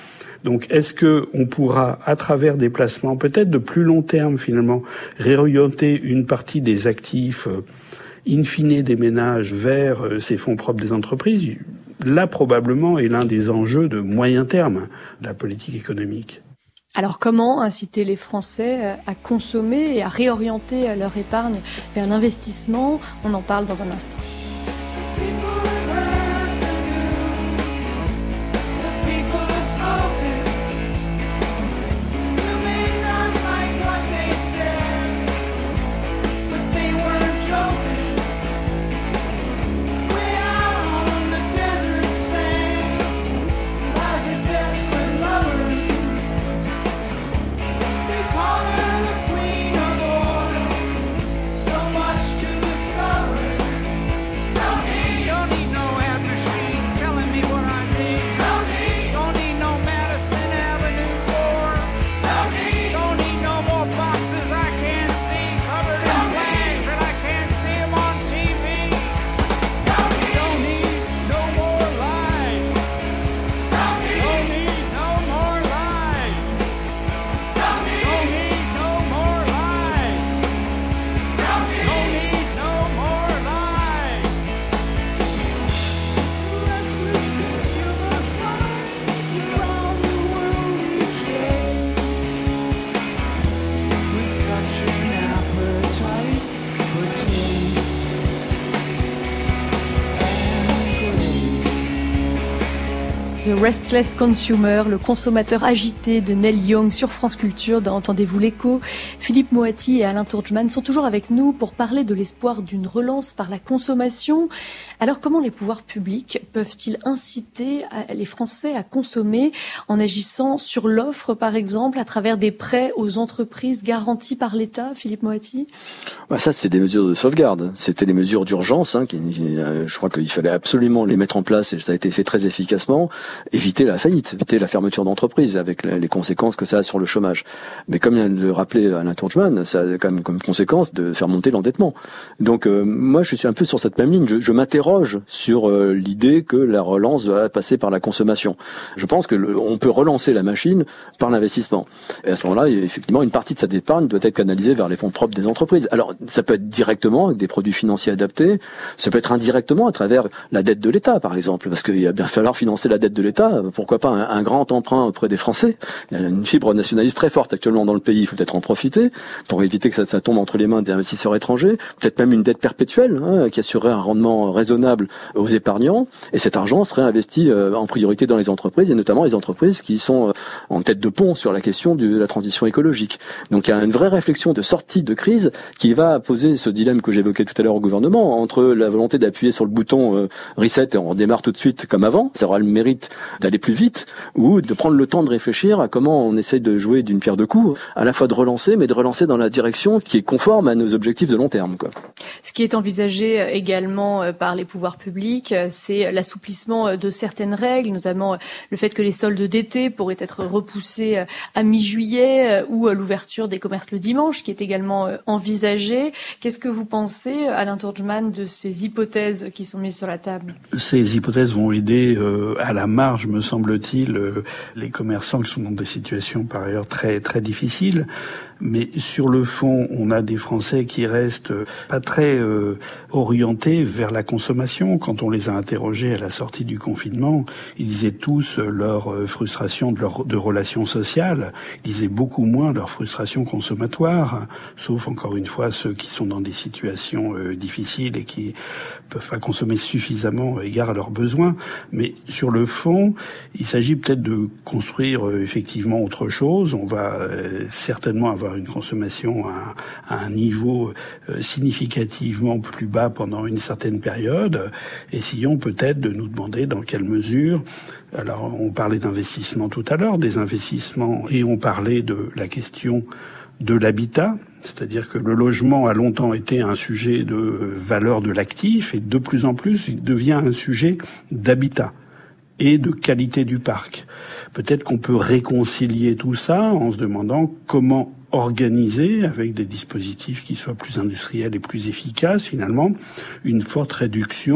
Donc, est-ce que on pourra, à travers des placements peut-être de plus long terme, finalement, réorienter une partie des actifs, euh, in fine des ménages, vers euh, ces fonds propres des entreprises? Là, probablement, est l'un des enjeux de moyen terme de la politique économique. Alors comment inciter les Français à consommer et à réorienter leur épargne vers l'investissement? On en parle dans un instant. The Restless Consumer, le consommateur agité de Neil Young sur France Culture dans Entendez-vous l'écho. Philippe Moati et Alain Tourgeman sont toujours avec nous pour parler de l'espoir d'une relance par la consommation. Alors comment les pouvoirs publics peuvent-ils inciter les Français à consommer en agissant sur l'offre par exemple à travers des prêts aux entreprises garantis par l'État, Philippe Moati? Bah ça c'est des mesures de sauvegarde, c'était les mesures d'urgence, hein, qui, euh, je crois qu'il fallait absolument les mettre en place et ça a été fait très efficacement. Éviter la faillite, éviter la fermeture d'entreprise avec les conséquences que ça a sur le chômage. Mais comme vient de le rappeler Alain Tourgeman, ça a quand même comme conséquence de faire monter l'endettement. Donc euh, moi je suis un peu sur cette même ligne, je, je m'interroge sur euh, l'idée que la relance doit passer par la consommation. Je pense que le, on peut relancer la machine par l'investissement. Et à ce moment-là, effectivement, une partie de cette épargne doit être canalisée vers les fonds propres des entreprises. Alors ça peut être directement avec des produits financiers adaptés, ça peut être indirectement à travers la dette de l'État par exemple, parce qu'il va bien falloir financer la dette de l'État, pourquoi pas un, un grand emprunt auprès des Français. Il y a une fibre nationaliste très forte actuellement dans le pays, il faut peut-être en profiter pour éviter que ça, ça tombe entre les mains des investisseurs étrangers, peut-être même une dette perpétuelle hein, qui assurerait un rendement raisonnable aux épargnants, et cet argent serait investi euh, en priorité dans les entreprises, et notamment les entreprises qui sont euh, en tête de pont sur la question de la transition écologique. Donc il y a une vraie réflexion de sortie de crise qui va poser ce dilemme que j'évoquais tout à l'heure au gouvernement, entre la volonté d'appuyer sur le bouton euh, reset et on démarre tout de suite comme avant, ça aura le mérite d'aller plus vite, ou de prendre le temps de réfléchir à comment on essaye de jouer d'une pierre deux coups, à la fois de relancer, mais de relancer dans la direction qui est conforme à nos objectifs de long terme, quoi. Ce qui est envisagé également par les pouvoirs publics, c'est l'assouplissement de certaines règles, notamment le fait que les soldes d'été pourraient être repoussés à mi-juillet, ou l'ouverture des commerces le dimanche, qui est également envisagée. Qu'est-ce que vous pensez, Alain Tourgeman, de ces hypothèses qui sont mises sur la table? Ces hypothèses vont aider euh, à la marge, me semble-t-il, euh, les commerçants qui sont dans des situations par ailleurs très très difficiles. Mais sur le fond, on a des Français qui restent pas très euh, orientés vers la consommation. Quand on les a interrogés à la sortie du confinement, ils disaient tous leur euh, frustration de leur de relations sociales. Ils disaient beaucoup moins leur frustration consommatoire, sauf encore une fois ceux qui sont dans des situations euh, difficiles et qui peuvent pas consommer suffisamment égard à leurs besoins. Mais sur le fond, il s'agit peut-être de construire euh, effectivement autre chose. On va euh, certainement avoir une consommation à, à un niveau euh, significativement plus bas pendant une certaine période. Essayons peut-être de nous demander dans quelle mesure. Alors, on parlait d'investissement tout à l'heure, des investissements, et on parlait de la question de l'habitat. C'est-à-dire que le logement a longtemps été un sujet de valeur de l'actif et de plus en plus, il devient un sujet d'habitat et de qualité du parc. Peut-être qu'on peut réconcilier tout ça en se demandant comment organiser, avec des dispositifs qui soient plus industriels et plus efficaces, finalement, une forte réduction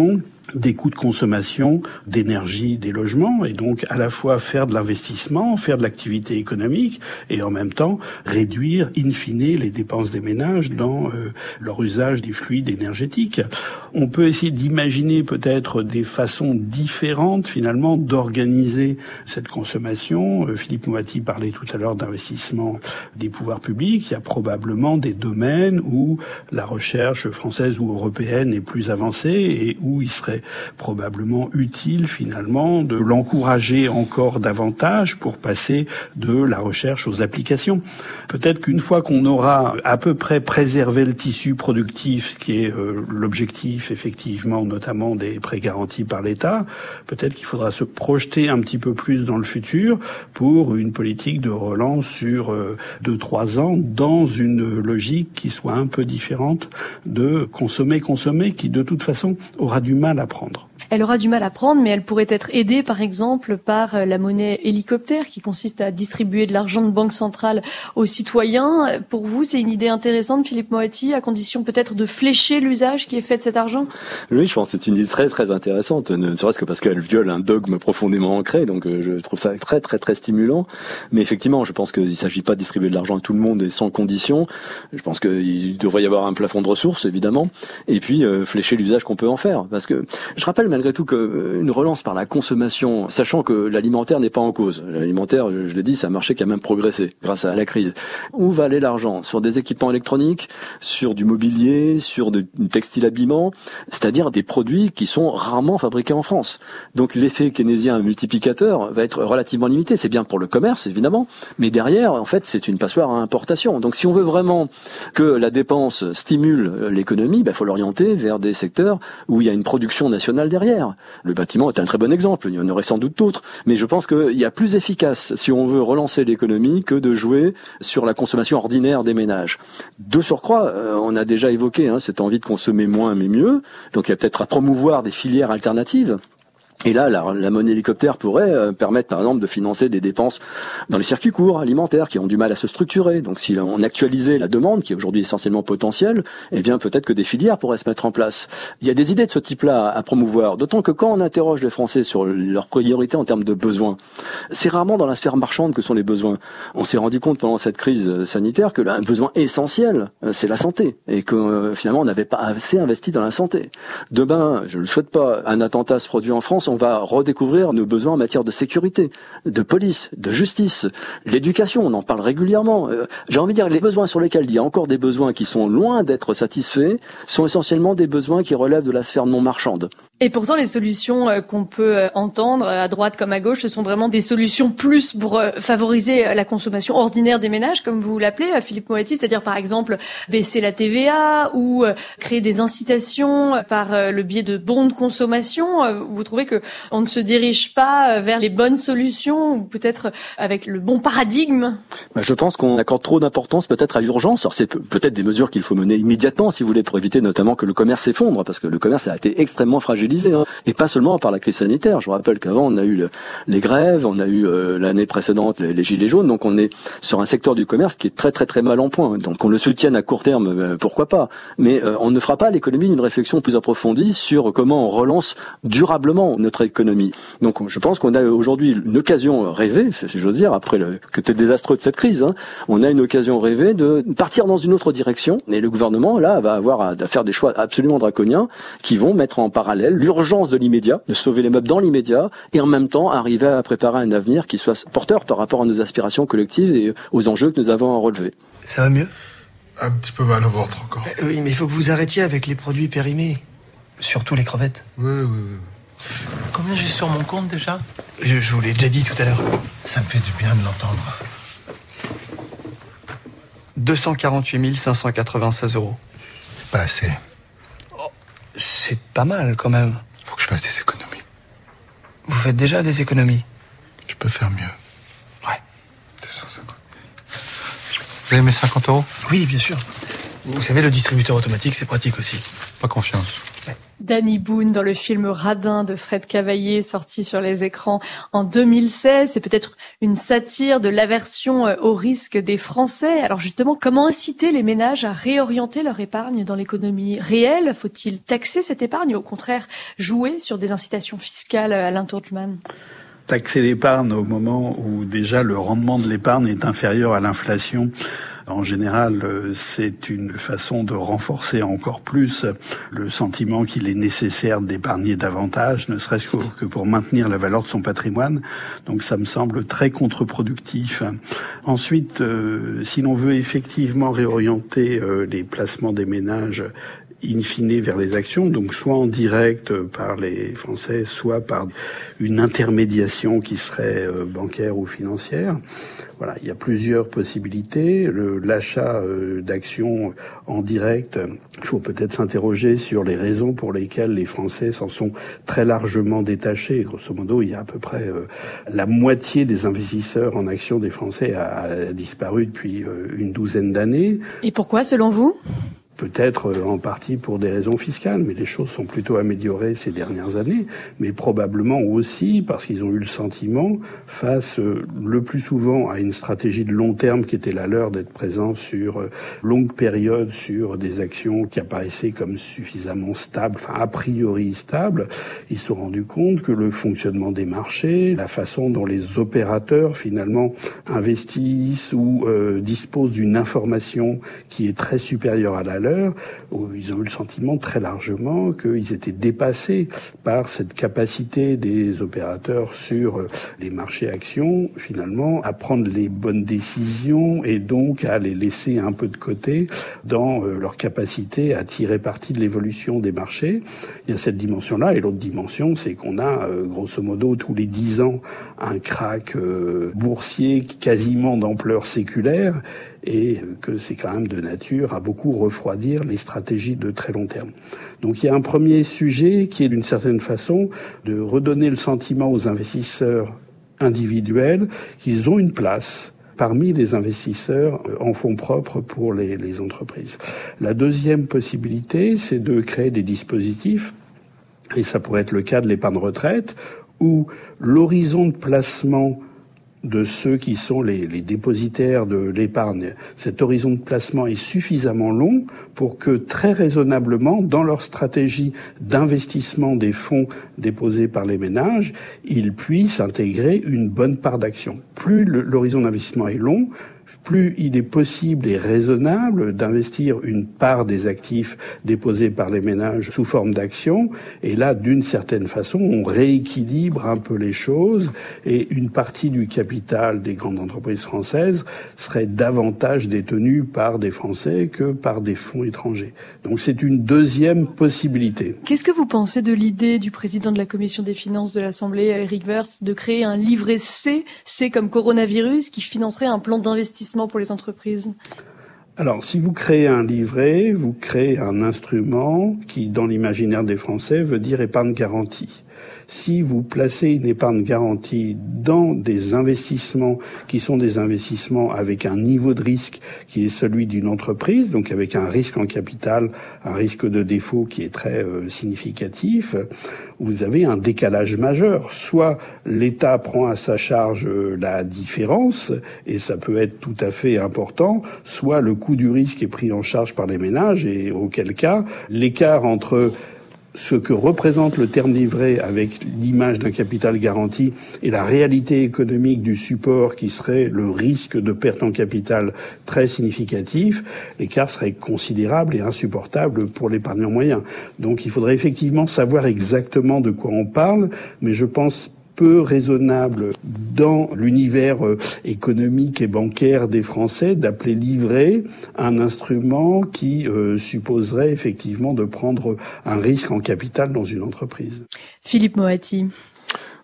des coûts de consommation d'énergie des logements, et donc à la fois faire de l'investissement, faire de l'activité économique, et en même temps réduire in fine les dépenses des ménages dans euh, leur usage des fluides énergétiques. On peut essayer d'imaginer peut-être des façons différentes finalement d'organiser cette consommation. Euh, Philippe Moati parlait tout à l'heure d'investissement des pouvoirs publics. Il y a probablement des domaines où la recherche française ou européenne est plus avancée et où il serait probablement utile finalement de l'encourager encore davantage pour passer de la recherche aux applications. Peut-être qu'une fois qu'on aura à peu près préservé le tissu productif, qui est euh, l'objectif effectivement notamment des prêts garantis par l'État, peut-être qu'il faudra se projeter un petit peu plus dans le futur pour une politique de relance sur euh, deux, trois ans dans une logique qui soit un peu différente de consommer, consommer, qui de toute façon aura du mal à prendre. Elle aura du mal à prendre, mais elle pourrait être aidée, par exemple, par la monnaie hélicoptère, qui consiste à distribuer de l'argent de banque centrale aux citoyens. Pour vous, c'est une idée intéressante, Philippe Moati, à condition peut-être de flécher l'usage qui est fait de cet argent? Oui, je pense que c'est une idée très très intéressante, ne serait-ce que parce qu'elle viole un dogme profondément ancré, donc je trouve ça très très très stimulant. Mais effectivement, je pense qu'il ne s'agit pas de distribuer de l'argent à tout le monde et sans condition. Je pense qu'il devrait y avoir un plafond de ressources, évidemment, et puis euh, flécher l'usage qu'on peut en faire. Parce que je rappelle malgré tout qu'une relance par la consommation, sachant que l'alimentaire n'est pas en cause. L'alimentaire, je, je l'ai dit, c'est un marché qui a même progressé grâce à la crise. Où va aller l'argent? Sur des équipements électroniques, sur du mobilier, sur du textile habillement, c'est-à-dire des produits qui sont rarement fabriqués en France. Donc l'effet keynésien multiplicateur va être relativement limité. C'est bien pour le commerce, évidemment, mais derrière, en fait, c'est une passoire à importation. Donc si on veut vraiment que la dépense stimule l'économie, ben, faut l'orienter vers des secteurs où il y a une production nationale derrière. Le bâtiment est un très bon exemple, il y en aurait sans doute d'autres, mais je pense qu'il y a plus efficace si on veut relancer l'économie que de jouer sur la consommation ordinaire des ménages. De surcroît, euh, on a déjà évoqué hein, cette envie de consommer moins mais mieux, donc il y a peut-être à promouvoir des filières alternatives. Et là, la, la monnaie hélicoptère pourrait euh, permettre, par exemple, de financer des dépenses dans les circuits courts alimentaires qui ont du mal à se structurer. Donc, si on actualisait la demande, qui est aujourd'hui essentiellement potentielle, eh bien, peut-être que des filières pourraient se mettre en place. Il y a des idées de ce type-là à promouvoir. D'autant que quand on interroge les Français sur leurs priorités en termes de besoins, c'est rarement dans la sphère marchande que sont les besoins. On s'est rendu compte pendant cette crise sanitaire que là, un besoin essentiel, c'est la santé. Et que euh, finalement, on n'avait pas assez investi dans la santé. Demain, je ne le souhaite pas, un attentat se produit en France, on va redécouvrir nos besoins en matière de sécurité, de police, de justice, l'éducation, on en parle régulièrement. Euh, j'ai envie de dire que les besoins sur lesquels il y a encore des besoins qui sont loin d'être satisfaits sont essentiellement des besoins qui relèvent de la sphère non marchande. Et pourtant, les solutions qu'on peut entendre à droite comme à gauche, ce sont vraiment des solutions plus pour favoriser la consommation ordinaire des ménages, comme vous l'appelez, Philippe Moati, c'est-à-dire par exemple baisser la T V A ou créer des incitations par le biais de bons de consommation. Vous trouvez que on ne se dirige pas vers les bonnes solutions ou peut-être avec le bon paradigme? Je pense qu'on accorde trop d'importance peut-être à l'urgence. Alors c'est peut-être des mesures qu'il faut mener immédiatement, si vous voulez, pour éviter notamment que le commerce s'effondre, parce que le commerce a été extrêmement fragile. Et pas seulement par la crise sanitaire. Je vous rappelle qu'avant, on a eu le, les grèves, on a eu euh, l'année précédente les, les gilets jaunes, donc on est sur un secteur du commerce qui est très très très mal en point. Donc qu'on le soutienne à court terme, euh, pourquoi pas. Mais euh, on ne fera pas à l'économie une réflexion plus approfondie sur comment on relance durablement notre économie. Donc je pense qu'on a aujourd'hui une occasion rêvée, si j'ose dire, après le côté désastreux de cette crise, hein, on a une occasion rêvée de partir dans une autre direction. Et le gouvernement, là, va avoir à, à faire des choix absolument draconiens qui vont mettre en parallèle l'urgence de l'immédiat, de sauver les meubles dans l'immédiat, et en même temps arriver à préparer un avenir qui soit porteur par rapport à nos aspirations collectives et aux enjeux que nous avons à relever. Ça va mieux? Un petit peu mal au ventre encore. Euh, oui, mais il faut que vous arrêtiez avec les produits périmés. Surtout les crevettes. Oui, oui, oui. Combien j'ai sur mon compte déjà? Je, je vous l'ai déjà dit tout à l'heure. Ça me fait du bien de l'entendre. deux cent quarante-huit mille cinq cent quatre-vingt-seize euros. C'est pas assez. C'est pas mal, quand même. Faut que je fasse des économies. Vous faites déjà des économies? Je peux faire mieux. Ouais. deux cent cinquante. Vous avez mes cinquante euros? Oui, bien sûr. Vous savez, le distributeur automatique, c'est pratique aussi. Pas confiance. Ouais. Danny Boone dans le film Radin de Fred Cavaillé, sorti sur les écrans en deux mille seize. C'est peut-être une satire de l'aversion au risque des Français. Alors justement, comment inciter les ménages à réorienter leur épargne dans l'économie réelle? Faut-il taxer cette épargne ou au contraire jouer sur des incitations fiscales, Alain Turgeman? Taxer l'épargne au moment où déjà le rendement de l'épargne est inférieur à l'inflation, en général, c'est une façon de renforcer encore plus le sentiment qu'il est nécessaire d'épargner davantage, ne serait-ce que pour maintenir la valeur de son patrimoine. Donc ça me semble très contre-productif. Ensuite, euh, si l'on veut effectivement réorienter euh, les placements des ménages in fine vers les actions, donc soit en direct par les Français, soit par une intermédiation qui serait euh, bancaire ou financière. Voilà, il y a plusieurs possibilités. Le, l'achat euh, d'actions en direct, il faut peut-être s'interroger sur les raisons pour lesquelles les Français s'en sont très largement détachés. Grosso modo, il y a à peu près euh, la moitié des investisseurs en actions des Français a, a disparu depuis euh, une douzaine d'années. Et pourquoi, selon vous ? Peut-être en partie pour des raisons fiscales, mais les choses sont plutôt améliorées ces dernières années, mais probablement aussi parce qu'ils ont eu le sentiment, face le plus souvent à une stratégie de long terme qui était la leur, d'être présents sur longue période sur des actions qui apparaissaient comme suffisamment stables, enfin a priori stables, ils se sont rendus compte que le fonctionnement des marchés, la façon dont les opérateurs finalement investissent ou euh, disposent d'une information qui est très supérieure à la leur, où ils ont eu le sentiment très largement qu'ils étaient dépassés par cette capacité des opérateurs sur les marchés actions, finalement, à prendre les bonnes décisions et donc à les laisser un peu de côté dans leur capacité à tirer parti de l'évolution des marchés. Il y a cette dimension-là, et l'autre dimension, c'est qu'on a, grosso modo, tous les dix ans, un krach boursier quasiment d'ampleur séculaire, et que c'est quand même de nature à beaucoup refroidir les stratégies de très long terme. Donc il y a un premier sujet qui est d'une certaine façon de redonner le sentiment aux investisseurs individuels qu'ils ont une place parmi les investisseurs en fonds propres pour les, les entreprises. La deuxième possibilité, c'est de créer des dispositifs, et ça pourrait être le cas de l'épargne retraite, où l'horizon de placement de ceux qui sont les, les dépositaires de l'épargne, cet horizon de placement est suffisamment long pour que très raisonnablement, dans leur stratégie d'investissement des fonds déposés par les ménages, ils puissent intégrer une bonne part d'actions. Plus le, l'horizon d'investissement est long, plus il est possible et raisonnable d'investir une part des actifs déposés par les ménages sous forme d'actions. Et là, d'une certaine façon, on rééquilibre un peu les choses et une partie du capital des grandes entreprises françaises serait davantage détenue par des Français que par des fonds étrangers. Donc c'est une deuxième possibilité. Qu'est-ce que vous pensez de l'idée du président de la Commission des finances de l'Assemblée, Éric Woerth, de créer un livret C, C comme coronavirus, qui financerait un plan d'investissement pour les entreprises? Alors, si vous créez un livret, vous créez un instrument qui, dans l'imaginaire des Français, veut dire épargne garantie. Si vous placez une épargne garantie dans des investissements qui sont des investissements avec un niveau de risque qui est celui d'une entreprise, donc avec un risque en capital, un risque de défaut qui est très euh, significatif, vous avez un décalage majeur. Soit l'État prend à sa charge euh, la différence, et ça peut être tout à fait important, soit le coût du risque est pris en charge par les ménages, et auquel cas, l'écart entre ce que représente le terme livret avec l'image d'un capital garanti et la réalité économique du support qui serait le risque de perte en capital très significatif, l'écart serait considérable et insupportable pour l'épargnant moyen. Donc il faudrait effectivement savoir exactement de quoi on parle, mais je pense peu raisonnable dans l'univers économique et bancaire des Français d'appeler livret un instrument qui euh, supposerait effectivement de prendre un risque en capital dans une entreprise. Philippe Moati.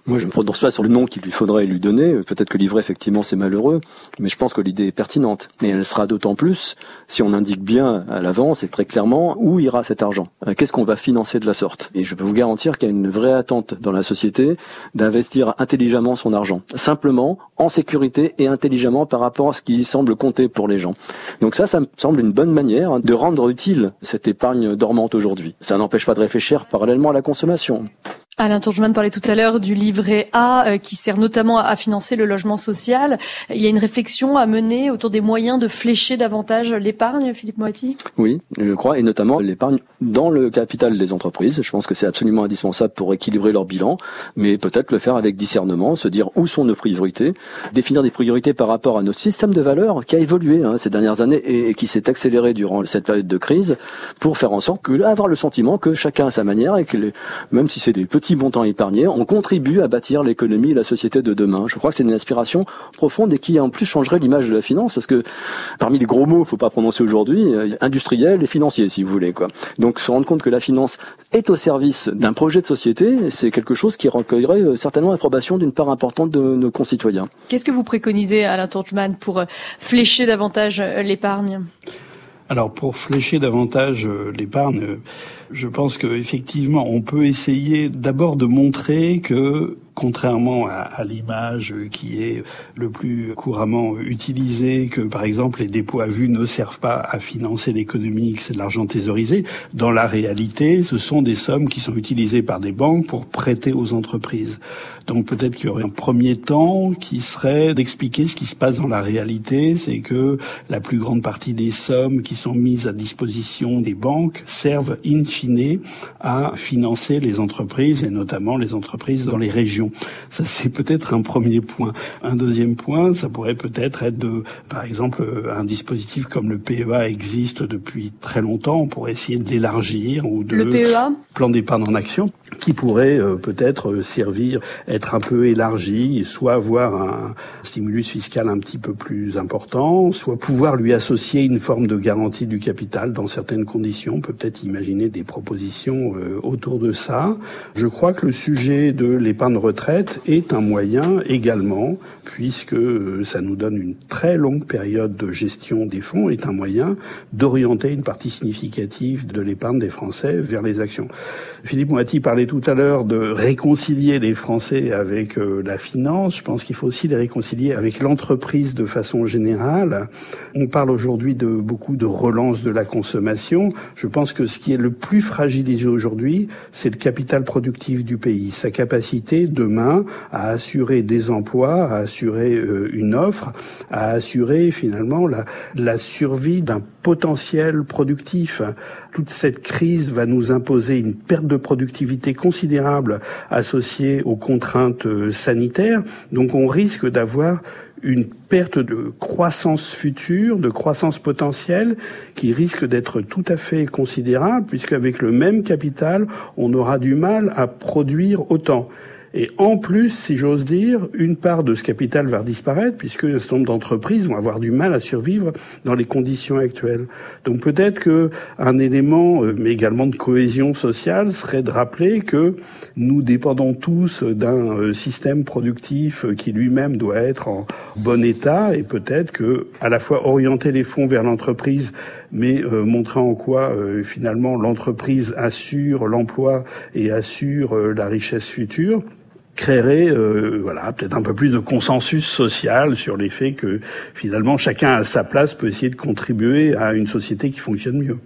Moi, je ne me prononce pas sur le nom qu'il lui faudrait lui donner. Peut-être que livrer, effectivement, c'est malheureux, mais je pense que l'idée est pertinente. Et elle sera d'autant plus si on indique bien à l'avance et très clairement où ira cet argent. Qu'est-ce qu'on va financer de la sorte? Et je peux vous garantir qu'il y a une vraie attente dans la société d'investir intelligemment son argent. Simplement, en sécurité et intelligemment par rapport à ce qui semble compter pour les gens. Donc ça, ça me semble une bonne manière de rendre utile cette épargne dormante aujourd'hui. Ça n'empêche pas de réfléchir parallèlement à la consommation. Alain Turgeman parlait tout à l'heure du livret A euh, qui sert notamment à financer le logement social. Il y a une réflexion à mener autour des moyens de flécher davantage l'épargne, Philippe Moati? Oui, je crois, et notamment l'épargne dans le capital des entreprises. Je pense que c'est absolument indispensable pour équilibrer leur bilan, mais peut-être le faire avec discernement, se dire où sont nos priorités, définir des priorités par rapport à notre système de valeurs qui a évolué hein, ces dernières années et, et qui s'est accéléré durant cette période de crise pour faire en sorte que avoir le sentiment que chacun à sa manière et que les, même si c'est des petits montants épargnés, on contribue à bâtir l'économie et la société de demain. Je crois que c'est une aspiration profonde et qui en plus changerait l'image de la finance parce que parmi les gros mots, faut pas prononcer aujourd'hui, industriel et financier si vous voulez quoi. Donc se rendre compte que la finance est au service d'un projet de société, c'est quelque chose qui recueillerait certainement l'approbation d'une part importante de nos concitoyens. Qu'est-ce que vous préconisez, Alain Turgeman, pour flécher davantage l'épargne ? Alors pour flécher davantage l'épargne, je pense qu'effectivement on peut essayer d'abord de montrer que contrairement à, à l'image qui est le plus couramment utilisée, que par exemple les dépôts à vue ne servent pas à financer l'économie, que c'est de l'argent thésaurisé, dans la réalité ce sont des sommes qui sont utilisées par des banques pour prêter aux entreprises. Donc peut-être qu'il y aurait un premier temps qui serait d'expliquer ce qui se passe dans la réalité, c'est que la plus grande partie des sommes qui sont mises à disposition des banques servent in fine à financer les entreprises et notamment les entreprises dans les régions. Ça c'est peut-être un premier point. Un deuxième point, ça pourrait peut-être être de, par exemple, un dispositif comme le P E A existe depuis très longtemps, on pourrait essayer de l'élargir ou de... Le P E A ? Plan d'épargne en action, qui pourrait euh, peut-être servir, être un peu élargi, soit avoir un stimulus fiscal un petit peu plus important, soit pouvoir lui associer une forme de garantie du capital dans certaines conditions. On peut peut-être imaginer des propositions euh, autour de ça. Je crois que le sujet de l'épargne retraite est un moyen également, puisque euh, ça nous donne une très longue période de gestion des fonds, est un moyen d'orienter une partie significative de l'épargne des Français vers les actions. Philippe Moati parlait tout à l'heure de réconcilier les Français avec euh, la finance. Je pense qu'il faut aussi les réconcilier avec l'entreprise de façon générale. On parle aujourd'hui de beaucoup de relance de la consommation. Je pense que ce qui est le plus fragilisé aujourd'hui, c'est le capital productif du pays, sa capacité demain à assurer des emplois, à assurer euh, une offre, à assurer finalement la, la survie d'un potentiel productif. Toute cette crise va nous imposer une perte de productivité considérable associée aux contraintes sanitaires. Donc on risque d'avoir une perte de croissance future, de croissance potentielle, qui risque d'être tout à fait considérable, puisqu'avec le même capital, on aura du mal à produire autant. Et en plus, si j'ose dire, une part de ce capital va disparaître puisque un certain nombre d'entreprises vont avoir du mal à survivre dans les conditions actuelles. Donc peut-être que un élément, mais également de cohésion sociale, serait de rappeler que nous dépendons tous d'un système productif qui lui-même doit être en bon état et peut-être que à la fois orienter les fonds vers l'entreprise mais euh, montrer en quoi euh, finalement l'entreprise assure l'emploi et assure euh, la richesse future, créerait euh, voilà peut-être un peu plus de consensus social sur les faits que finalement chacun à sa place peut essayer de contribuer à une société qui fonctionne mieux.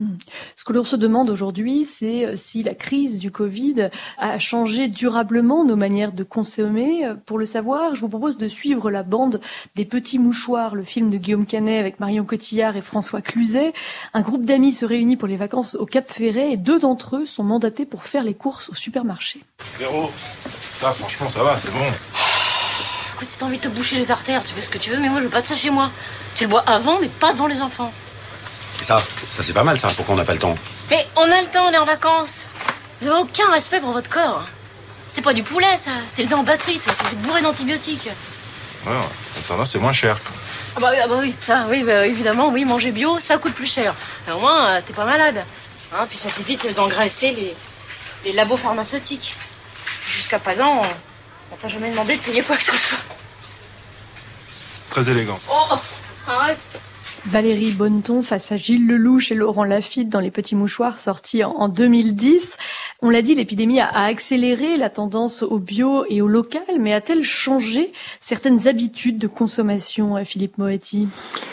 Ce que l'on se demande aujourd'hui, c'est si la crise du Covid a changé durablement nos manières de consommer. Pour le savoir, je vous propose de suivre la bande des Petits Mouchoirs, le film de Guillaume Canet avec Marion Cotillard et François Cluzet. Un groupe d'amis se réunit pour les vacances au Cap Ferret et deux d'entre eux sont mandatés pour faire les courses au supermarché. Véro, ça franchement ça va, c'est bon. Écoute, si t'as envie de te boucher les artères, tu fais ce que tu veux, mais moi je veux pas de ça chez moi. Tu le bois avant, mais pas devant les enfants. Et ça, ça c'est pas mal ça, pourquoi on n'a pas le temps? Mais on a le temps, on est en vacances. Vous avez aucun respect pour votre corps. C'est pas du poulet ça, c'est le lait en batterie, c'est, c'est bourré d'antibiotiques. Ouais, attends, c'est moins cher. Ah bah, ah bah oui, ça, oui, bah, évidemment, oui, manger bio, ça coûte plus cher. Mais au moins, euh, t'es pas malade. Hein, puis ça t'évite d'engraisser les, les labos pharmaceutiques. Jusqu'à présent, On t'a jamais demandé de payer quoi que ce soit. Très élégant. Oh, arrête. Valérie Bonneton face à Gilles Lelouch et Laurent Lafitte dans Les Petits Mouchoirs, sorti en, en deux mille dix. On l'a dit, l'épidémie a, a accéléré la tendance au bio et au local, mais a-t-elle changé certaines habitudes de consommation, Philippe Moetti ?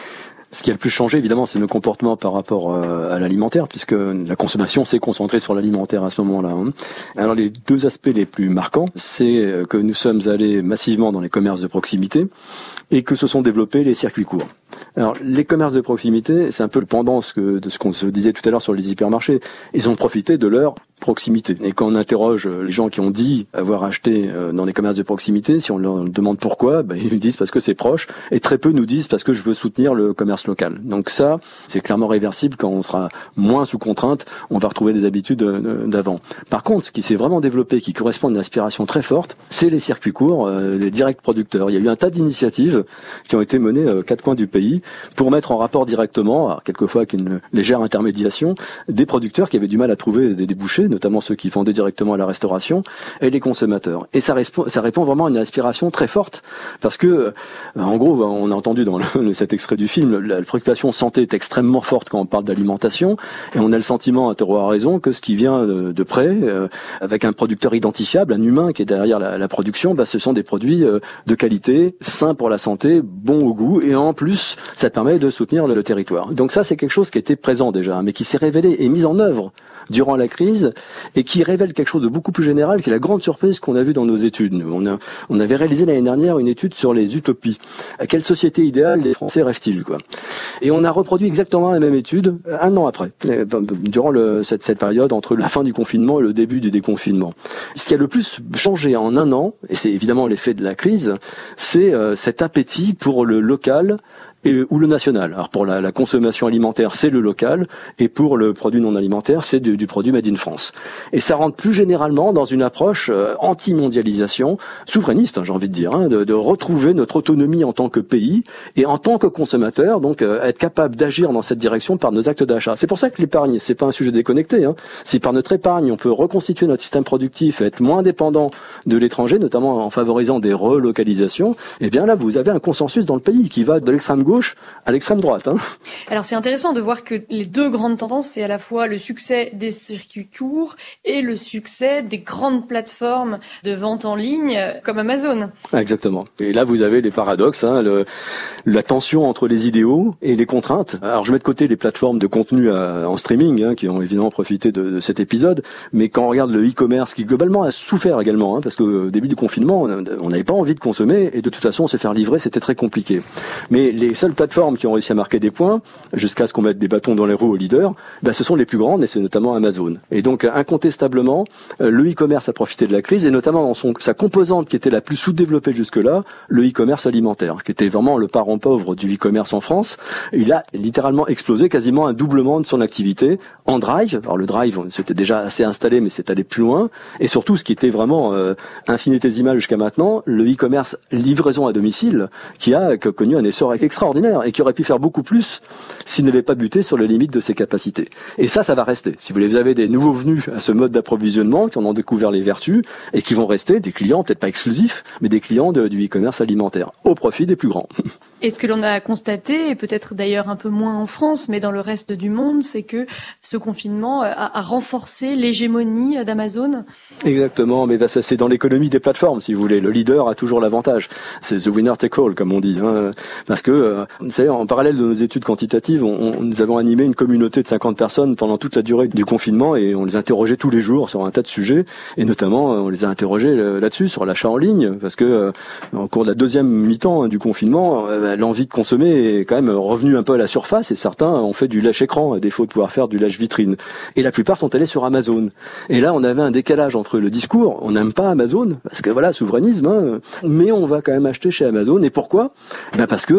Ce qui a le plus changé, évidemment, c'est nos comportements par rapport euh, à l'alimentaire, puisque la consommation s'est concentrée sur l'alimentaire à ce moment-là. Hein. Alors, les deux aspects les plus marquants, c'est que nous sommes allés massivement dans les commerces de proximité et que se sont développés les circuits courts. Alors, les commerces de proximité, c'est un peu le pendant de ce qu'on se disait tout à l'heure sur les hypermarchés. Ils ont profité de leur proximité. Et quand on interroge les gens qui ont dit avoir acheté dans les commerces de proximité, si on leur demande pourquoi, ben, ils nous disent parce que c'est proche, et très peu nous disent parce que je veux soutenir le commerce local. Donc ça, c'est clairement réversible. Quand on sera moins sous contrainte, on va retrouver des habitudes d'avant. Par contre, ce qui s'est vraiment développé, qui correspond à une aspiration très forte, c'est les circuits courts, les directs producteurs. Il y a eu un tas d'initiatives qui ont été menées aux quatre coins du pays pour mettre en rapport directement, alors quelquefois avec une légère intermédiation, des producteurs qui avaient du mal à trouver des débouchés, notamment ceux qui vendaient directement à la restauration, et les consommateurs. Et ça répond, ça répond vraiment à une aspiration très forte, parce que, en gros, on a entendu dans le, cet extrait du film, la préoccupation santé est extrêmement forte quand on parle d'alimentation, et on a le sentiment, à tort ou à raison, que ce qui vient de, de près, euh, avec un producteur identifiable, un humain qui est derrière la, la production, bah, ce sont des produits euh, de qualité, sains pour la santé, bons au goût, et en plus, ça permet de soutenir le, le territoire. Donc ça, c'est quelque chose qui était présent déjà, mais qui s'est révélé et mis en œuvre durant la crise, et qui révèle quelque chose de beaucoup plus général, qui est la grande surprise qu'on a vue dans nos études. Nous, on, a, on avait réalisé l'année dernière une étude sur les utopies. À quelle société idéale les Français rêvent-ils, quoi. Et on a reproduit exactement la même étude un an après, durant le, cette, cette période entre la fin du confinement et le début du déconfinement. Ce qui a le plus changé en un an, et c'est évidemment l'effet de la crise, c'est euh, cet appétit pour le local, et, ou le national. Alors pour la, la consommation alimentaire, c'est le local, et pour le produit non alimentaire, c'est du, du produit made in France. Et ça rentre plus généralement dans une approche euh, anti-mondialisation, souverainiste, hein, j'ai envie de dire, hein, de, de retrouver notre autonomie en tant que pays, et en tant que consommateur, donc euh, être capable d'agir dans cette direction par nos actes d'achat. C'est pour ça que l'épargne, c'est pas un sujet déconnecté. Hein. Si par notre épargne, on peut reconstituer notre système productif et être moins dépendant de l'étranger, notamment en favorisant des relocalisations, eh bien là, vous avez un consensus dans le pays qui va de l'extrême gauche à l'extrême droite. Hein. Alors c'est intéressant de voir que les deux grandes tendances, c'est à la fois le succès des circuits courts et le succès des grandes plateformes de vente en ligne comme Amazon. Exactement. Et là vous avez les paradoxes, hein, le, la tension entre les idéaux et les contraintes. Alors je mets de côté les plateformes de contenu à, en streaming, hein, qui ont évidemment profité de, de cet épisode, mais quand on regarde le e-commerce qui globalement a souffert également, hein, parce qu'au début du confinement, on n'avait pas envie de consommer et de toute façon se faire livrer c'était très compliqué. Mais les seules plateformes qui ont réussi à marquer des points, jusqu'à ce qu'on mette des bâtons dans les roues aux leaders, ben ce sont les plus grandes, et c'est notamment Amazon. Et donc, incontestablement, le e-commerce a profité de la crise, et notamment dans son, sa composante qui était la plus sous-développée jusque-là, le e-commerce alimentaire, qui était vraiment le parent pauvre du e-commerce en France. Il a littéralement explosé, quasiment un doublement de son activité en drive. Alors le drive, c'était déjà assez installé, mais c'est allé plus loin. Et surtout, ce qui était vraiment euh, infinitésimal jusqu'à maintenant, le e-commerce livraison à domicile, qui a connu un essor extraordinaire et qui aurait pu faire beaucoup plus s'il n'avait pas buté sur les limites de ses capacités. Et ça, ça va rester. Si vous voulez, vous avez des nouveaux venus à ce mode d'approvisionnement qui en ont découvert les vertus et qui vont rester des clients, peut-être pas exclusifs, mais des clients de, du e-commerce alimentaire, au profit des plus grands. Et ce que l'on a constaté, et peut-être d'ailleurs un peu moins en France, mais dans le reste du monde, c'est que ce confinement a, a renforcé l'hégémonie d'Amazon. Exactement, mais bah, ça, c'est dans l'économie des plateformes, si vous voulez. Le leader a toujours l'avantage. C'est the winner take all, comme on dit. Hein. Parce que, euh, vous savez, en parallèle de nos études quantitatives, on, on, nous avons animé une communauté de cinquante personnes pendant toute la durée du confinement et on les interrogeait tous les jours sur un tas de sujets. Et notamment, on les a interrogés là-dessus, sur l'achat en ligne, parce que euh, au cours de la deuxième mi-temps hein, du confinement, euh, l'envie de consommer est quand même revenue un peu à la surface et certains ont fait du lèche-écran à défaut de pouvoir faire du lèche-vitrine. Et la plupart sont allés sur Amazon. Et là, on avait un décalage entre le discours, on n'aime pas Amazon, parce que voilà, souverainisme, hein, mais on va quand même acheter chez Amazon. Et pourquoi ? Ben parce que Amazon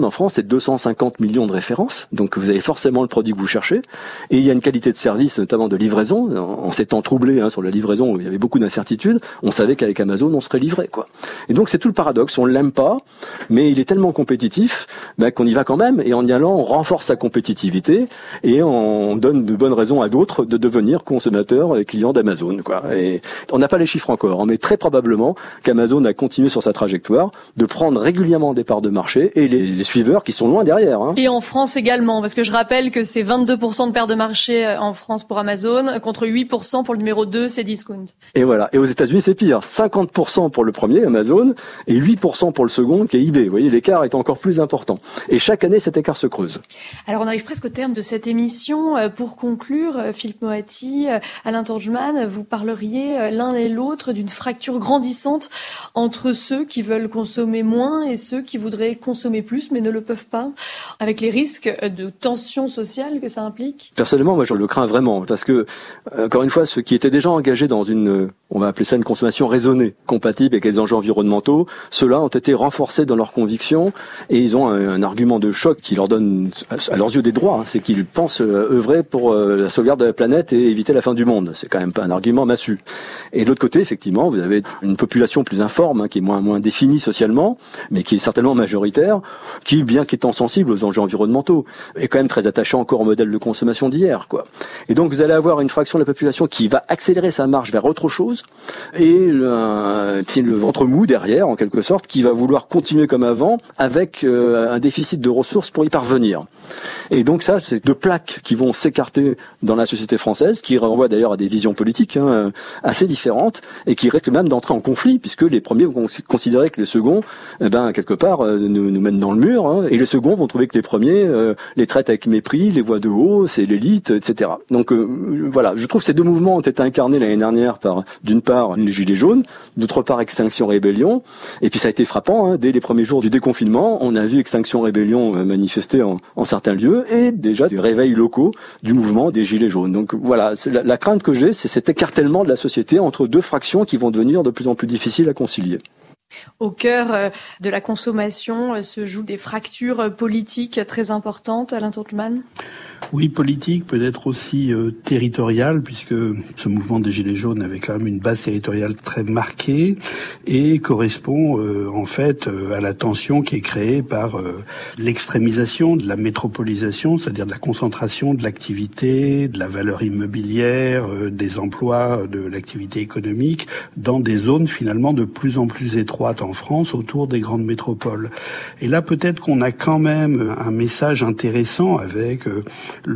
en France, c'est deux cent cinquante millions de références, donc vous avez forcément le produit que vous cherchez, et il y a une qualité de service, notamment de livraison. En, en ces temps troublés hein, sur la livraison, où il y avait beaucoup d'incertitudes, on savait qu'avec Amazon, on serait livré, quoi. Et donc c'est tout le paradoxe, on l'aime pas, mais il est tellement compétitif ben, qu'on y va quand même, et en y allant, on renforce sa compétitivité, et on donne de bonnes raisons à d'autres de devenir consommateurs et clients d'Amazon, quoi. Et on n'a pas les chiffres encore, mais très probablement qu'Amazon a continué sur sa trajectoire de prendre régulièrement des parts de marché et les, les suiveurs qui sont loin derrière. Hein. Et en France également, parce que je rappelle que c'est vingt-deux pour cent de parts de marché en France pour Amazon, contre huit pour cent pour le numéro deux, c'est Discount. Et voilà. Et aux États-Unis, c'est pire. cinquante pour cent pour le premier, Amazon, et huit pour cent pour le second, qui est eBay. Vous voyez, l'écart est encore plus important. Et chaque année, cet écart se creuse. Alors, on arrive presque au terme de cette émission. Pour conclure, Philippe Moati, Alain Torgman, vous parleriez l'un et l'autre d'une fracture grandissante entre ceux qui veulent consommer moins et ceux qui voudraient consommer plus mais ne le peuvent pas, avec les risques de tension sociale que ça implique? Personnellement, moi je le crains vraiment, parce que, encore une fois, ceux qui étaient déjà engagés dans une, on va appeler ça une consommation raisonnée, compatible avec les enjeux environnementaux, ceux-là ont été renforcés dans leurs convictions et ils ont un, un argument de choc qui leur donne à leurs yeux des droits, hein, c'est qu'ils pensent œuvrer pour la sauvegarde de la planète et éviter la fin du monde. C'est quand même pas un argument massu. Et de l'autre côté, effectivement, vous avez une population plus informe, hein, qui est moins moins définie socialement, mais qui est certainement majoritaire, qui, bien qu'étant sensible aux enjeux environnementaux, est quand même très attachant encore au modèle de consommation d'hier, quoi. Et donc vous allez avoir une fraction de la population qui va accélérer sa marche vers autre chose, et le, puis le ventre mou derrière, en quelque sorte, qui va vouloir continuer comme avant, avec euh, un déficit de ressources pour y parvenir. Et donc ça, c'est deux plaques qui vont s'écarter dans la société française, qui renvoient d'ailleurs à des visions politiques hein, assez différentes, et qui risquent même d'entrer en conflit, puisque les premiers vont considérer que les seconds, eh ben, quelque part, euh, nous, nous mènent dans le mur, hein, et les seconds vont trouver que les premiers euh, les traitent avec mépris, les voient de haut, c'est l'élite, et cetera. Donc euh, voilà, je trouve que ces deux mouvements ont été incarnés l'année dernière par, d'une part, les Gilets jaunes, d'autre part, Extinction Rébellion, et puis ça a été frappant, hein, dès les premiers jours du déconfinement, on a vu Extinction Rébellion euh, manifester en, en certains lieux, et déjà des réveils locaux du mouvement des Gilets jaunes. Donc voilà, c'est la, la crainte que j'ai, c'est cet écartèlement de la société entre deux fractions qui vont devenir de plus en plus difficiles à concilier. Au cœur de la consommation se jouent des fractures politiques très importantes, Alain Torgman. Oui, politique, peut-être aussi euh, territoriale, puisque ce mouvement des Gilets jaunes avait quand même une base territoriale très marquée et correspond euh, en fait euh, à la tension qui est créée par euh, l'extrémisation de la métropolisation, c'est-à-dire de la concentration de l'activité, de la valeur immobilière, euh, des emplois, de l'activité économique dans des zones finalement de plus en plus étroites en France autour des grandes métropoles. Et là, peut-être qu'on a quand même un message intéressant avec euh,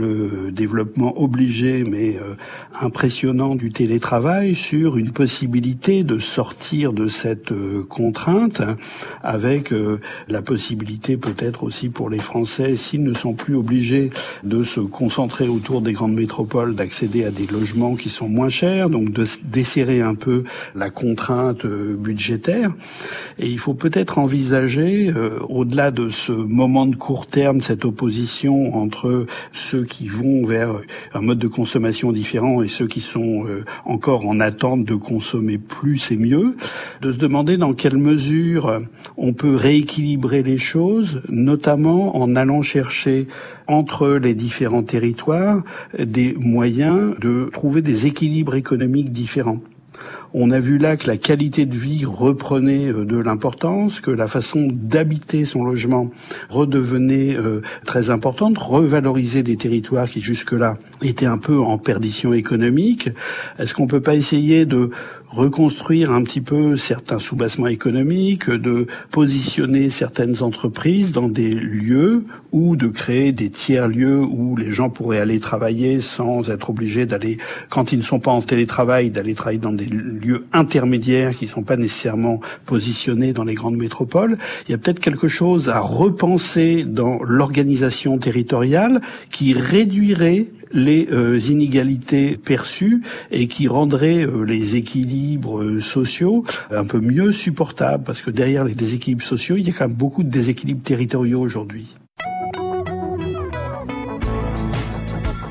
le développement obligé mais euh, impressionnant du télétravail sur une possibilité de sortir de cette euh, contrainte hein, avec euh, la possibilité peut-être aussi pour les Français, s'ils ne sont plus obligés de se concentrer autour des grandes métropoles, d'accéder à des logements qui sont moins chers, donc de desserrer un peu la contrainte euh, budgétaire. Et il faut peut-être envisager, euh, au-delà de ce moment de court terme, cette opposition entre ceux qui vont vers un mode de consommation différent et ceux qui sont euh, encore en attente de consommer plus et mieux, de se demander dans quelle mesure on peut rééquilibrer les choses, notamment en allant chercher entre les différents territoires des moyens de trouver des équilibres économiques différents. On a vu là que la qualité de vie reprenait de l'importance, que la façon d'habiter son logement redevenait euh, très importante, revaloriser des territoires qui jusque-là étaient un peu en perdition économique. Est-ce qu'on peut pas essayer de reconstruire un petit peu certains soubassements économiques, de positionner certaines entreprises dans des lieux ou de créer des tiers-lieux où les gens pourraient aller travailler sans être obligés d'aller, quand ils ne sont pas en télétravail, d'aller travailler dans des lieux intermédiaires qui ne sont pas nécessairement positionnés dans les grandes métropoles. Il y a peut-être quelque chose à repenser dans l'organisation territoriale qui réduirait les euh, inégalités perçues et qui rendrait euh, les équilibres euh, sociaux un peu mieux supportables, parce que derrière les déséquilibres sociaux, il y a quand même beaucoup de déséquilibres territoriaux aujourd'hui.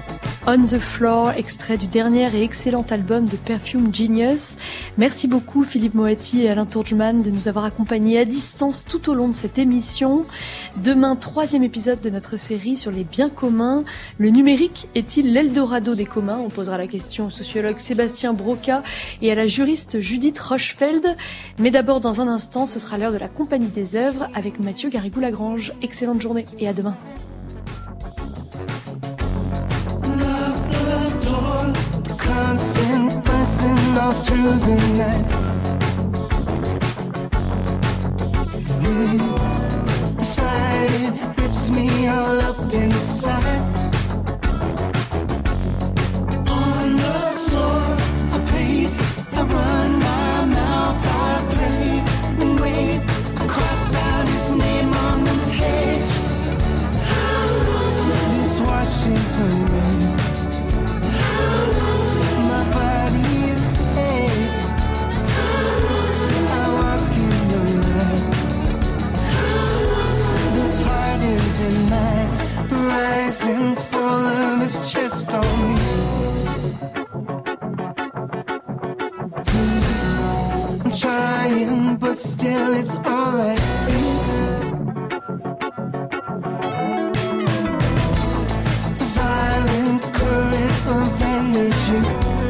On the Floor, extrait du dernier et excellent album de Perfume Genius. Merci beaucoup Philippe Moati et Alain Tourgeman de nous avoir accompagnés à distance tout au long de cette émission. Demain, troisième épisode de notre série sur les biens communs. Le numérique est-il l'Eldorado des communs ? On posera la question au sociologue Sébastien Broca et à la juriste Judith Rochefeld. Mais d'abord, dans un instant, ce sera l'heure de la Compagnie des œuvres avec Mathieu Garrigou-Lagrange. Excellente journée et à demain. Constant buzzing all through the night. Mm. The fight, it rips me all up inside. On the floor, I pace, I run my mouth, I pray and wait. I cross out his name on the page. This washes away. Rising full of his chest on me. I'm trying, but still it's all I see. The violent current of energy.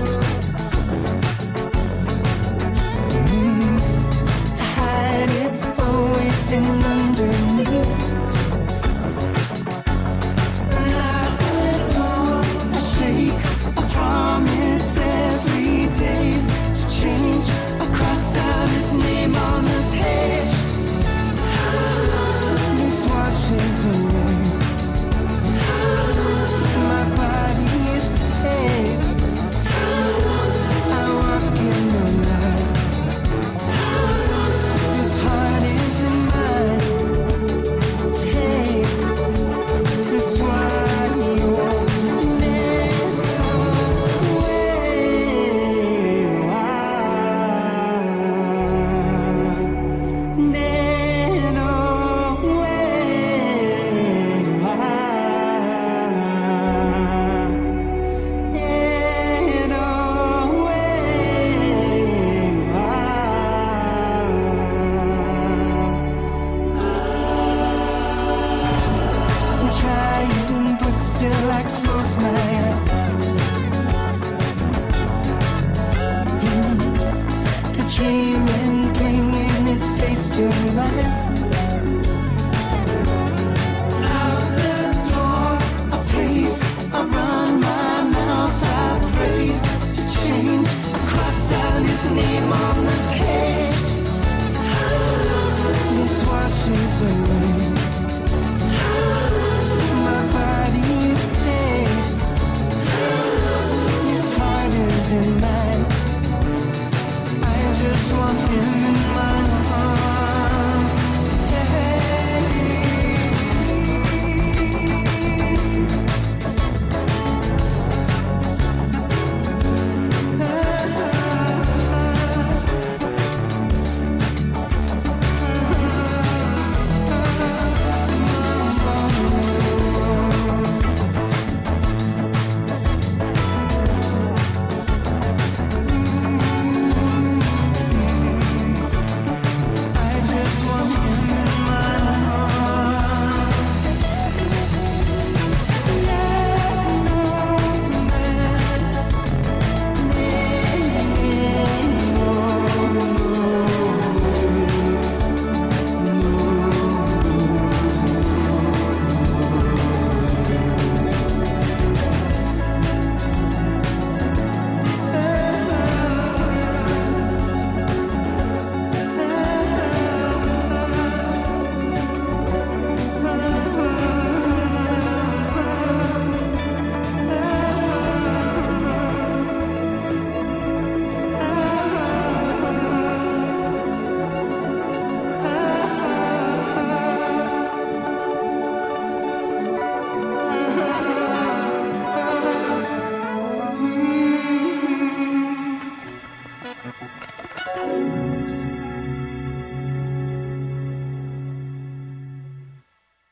Mm. I hide it away and underneath. Promise every day to change. I cross out his name on the page. This washes away. My body is safe. I walk in the light. This heart isn't mine. Take this one you want. Dreaming, bringing his face to life.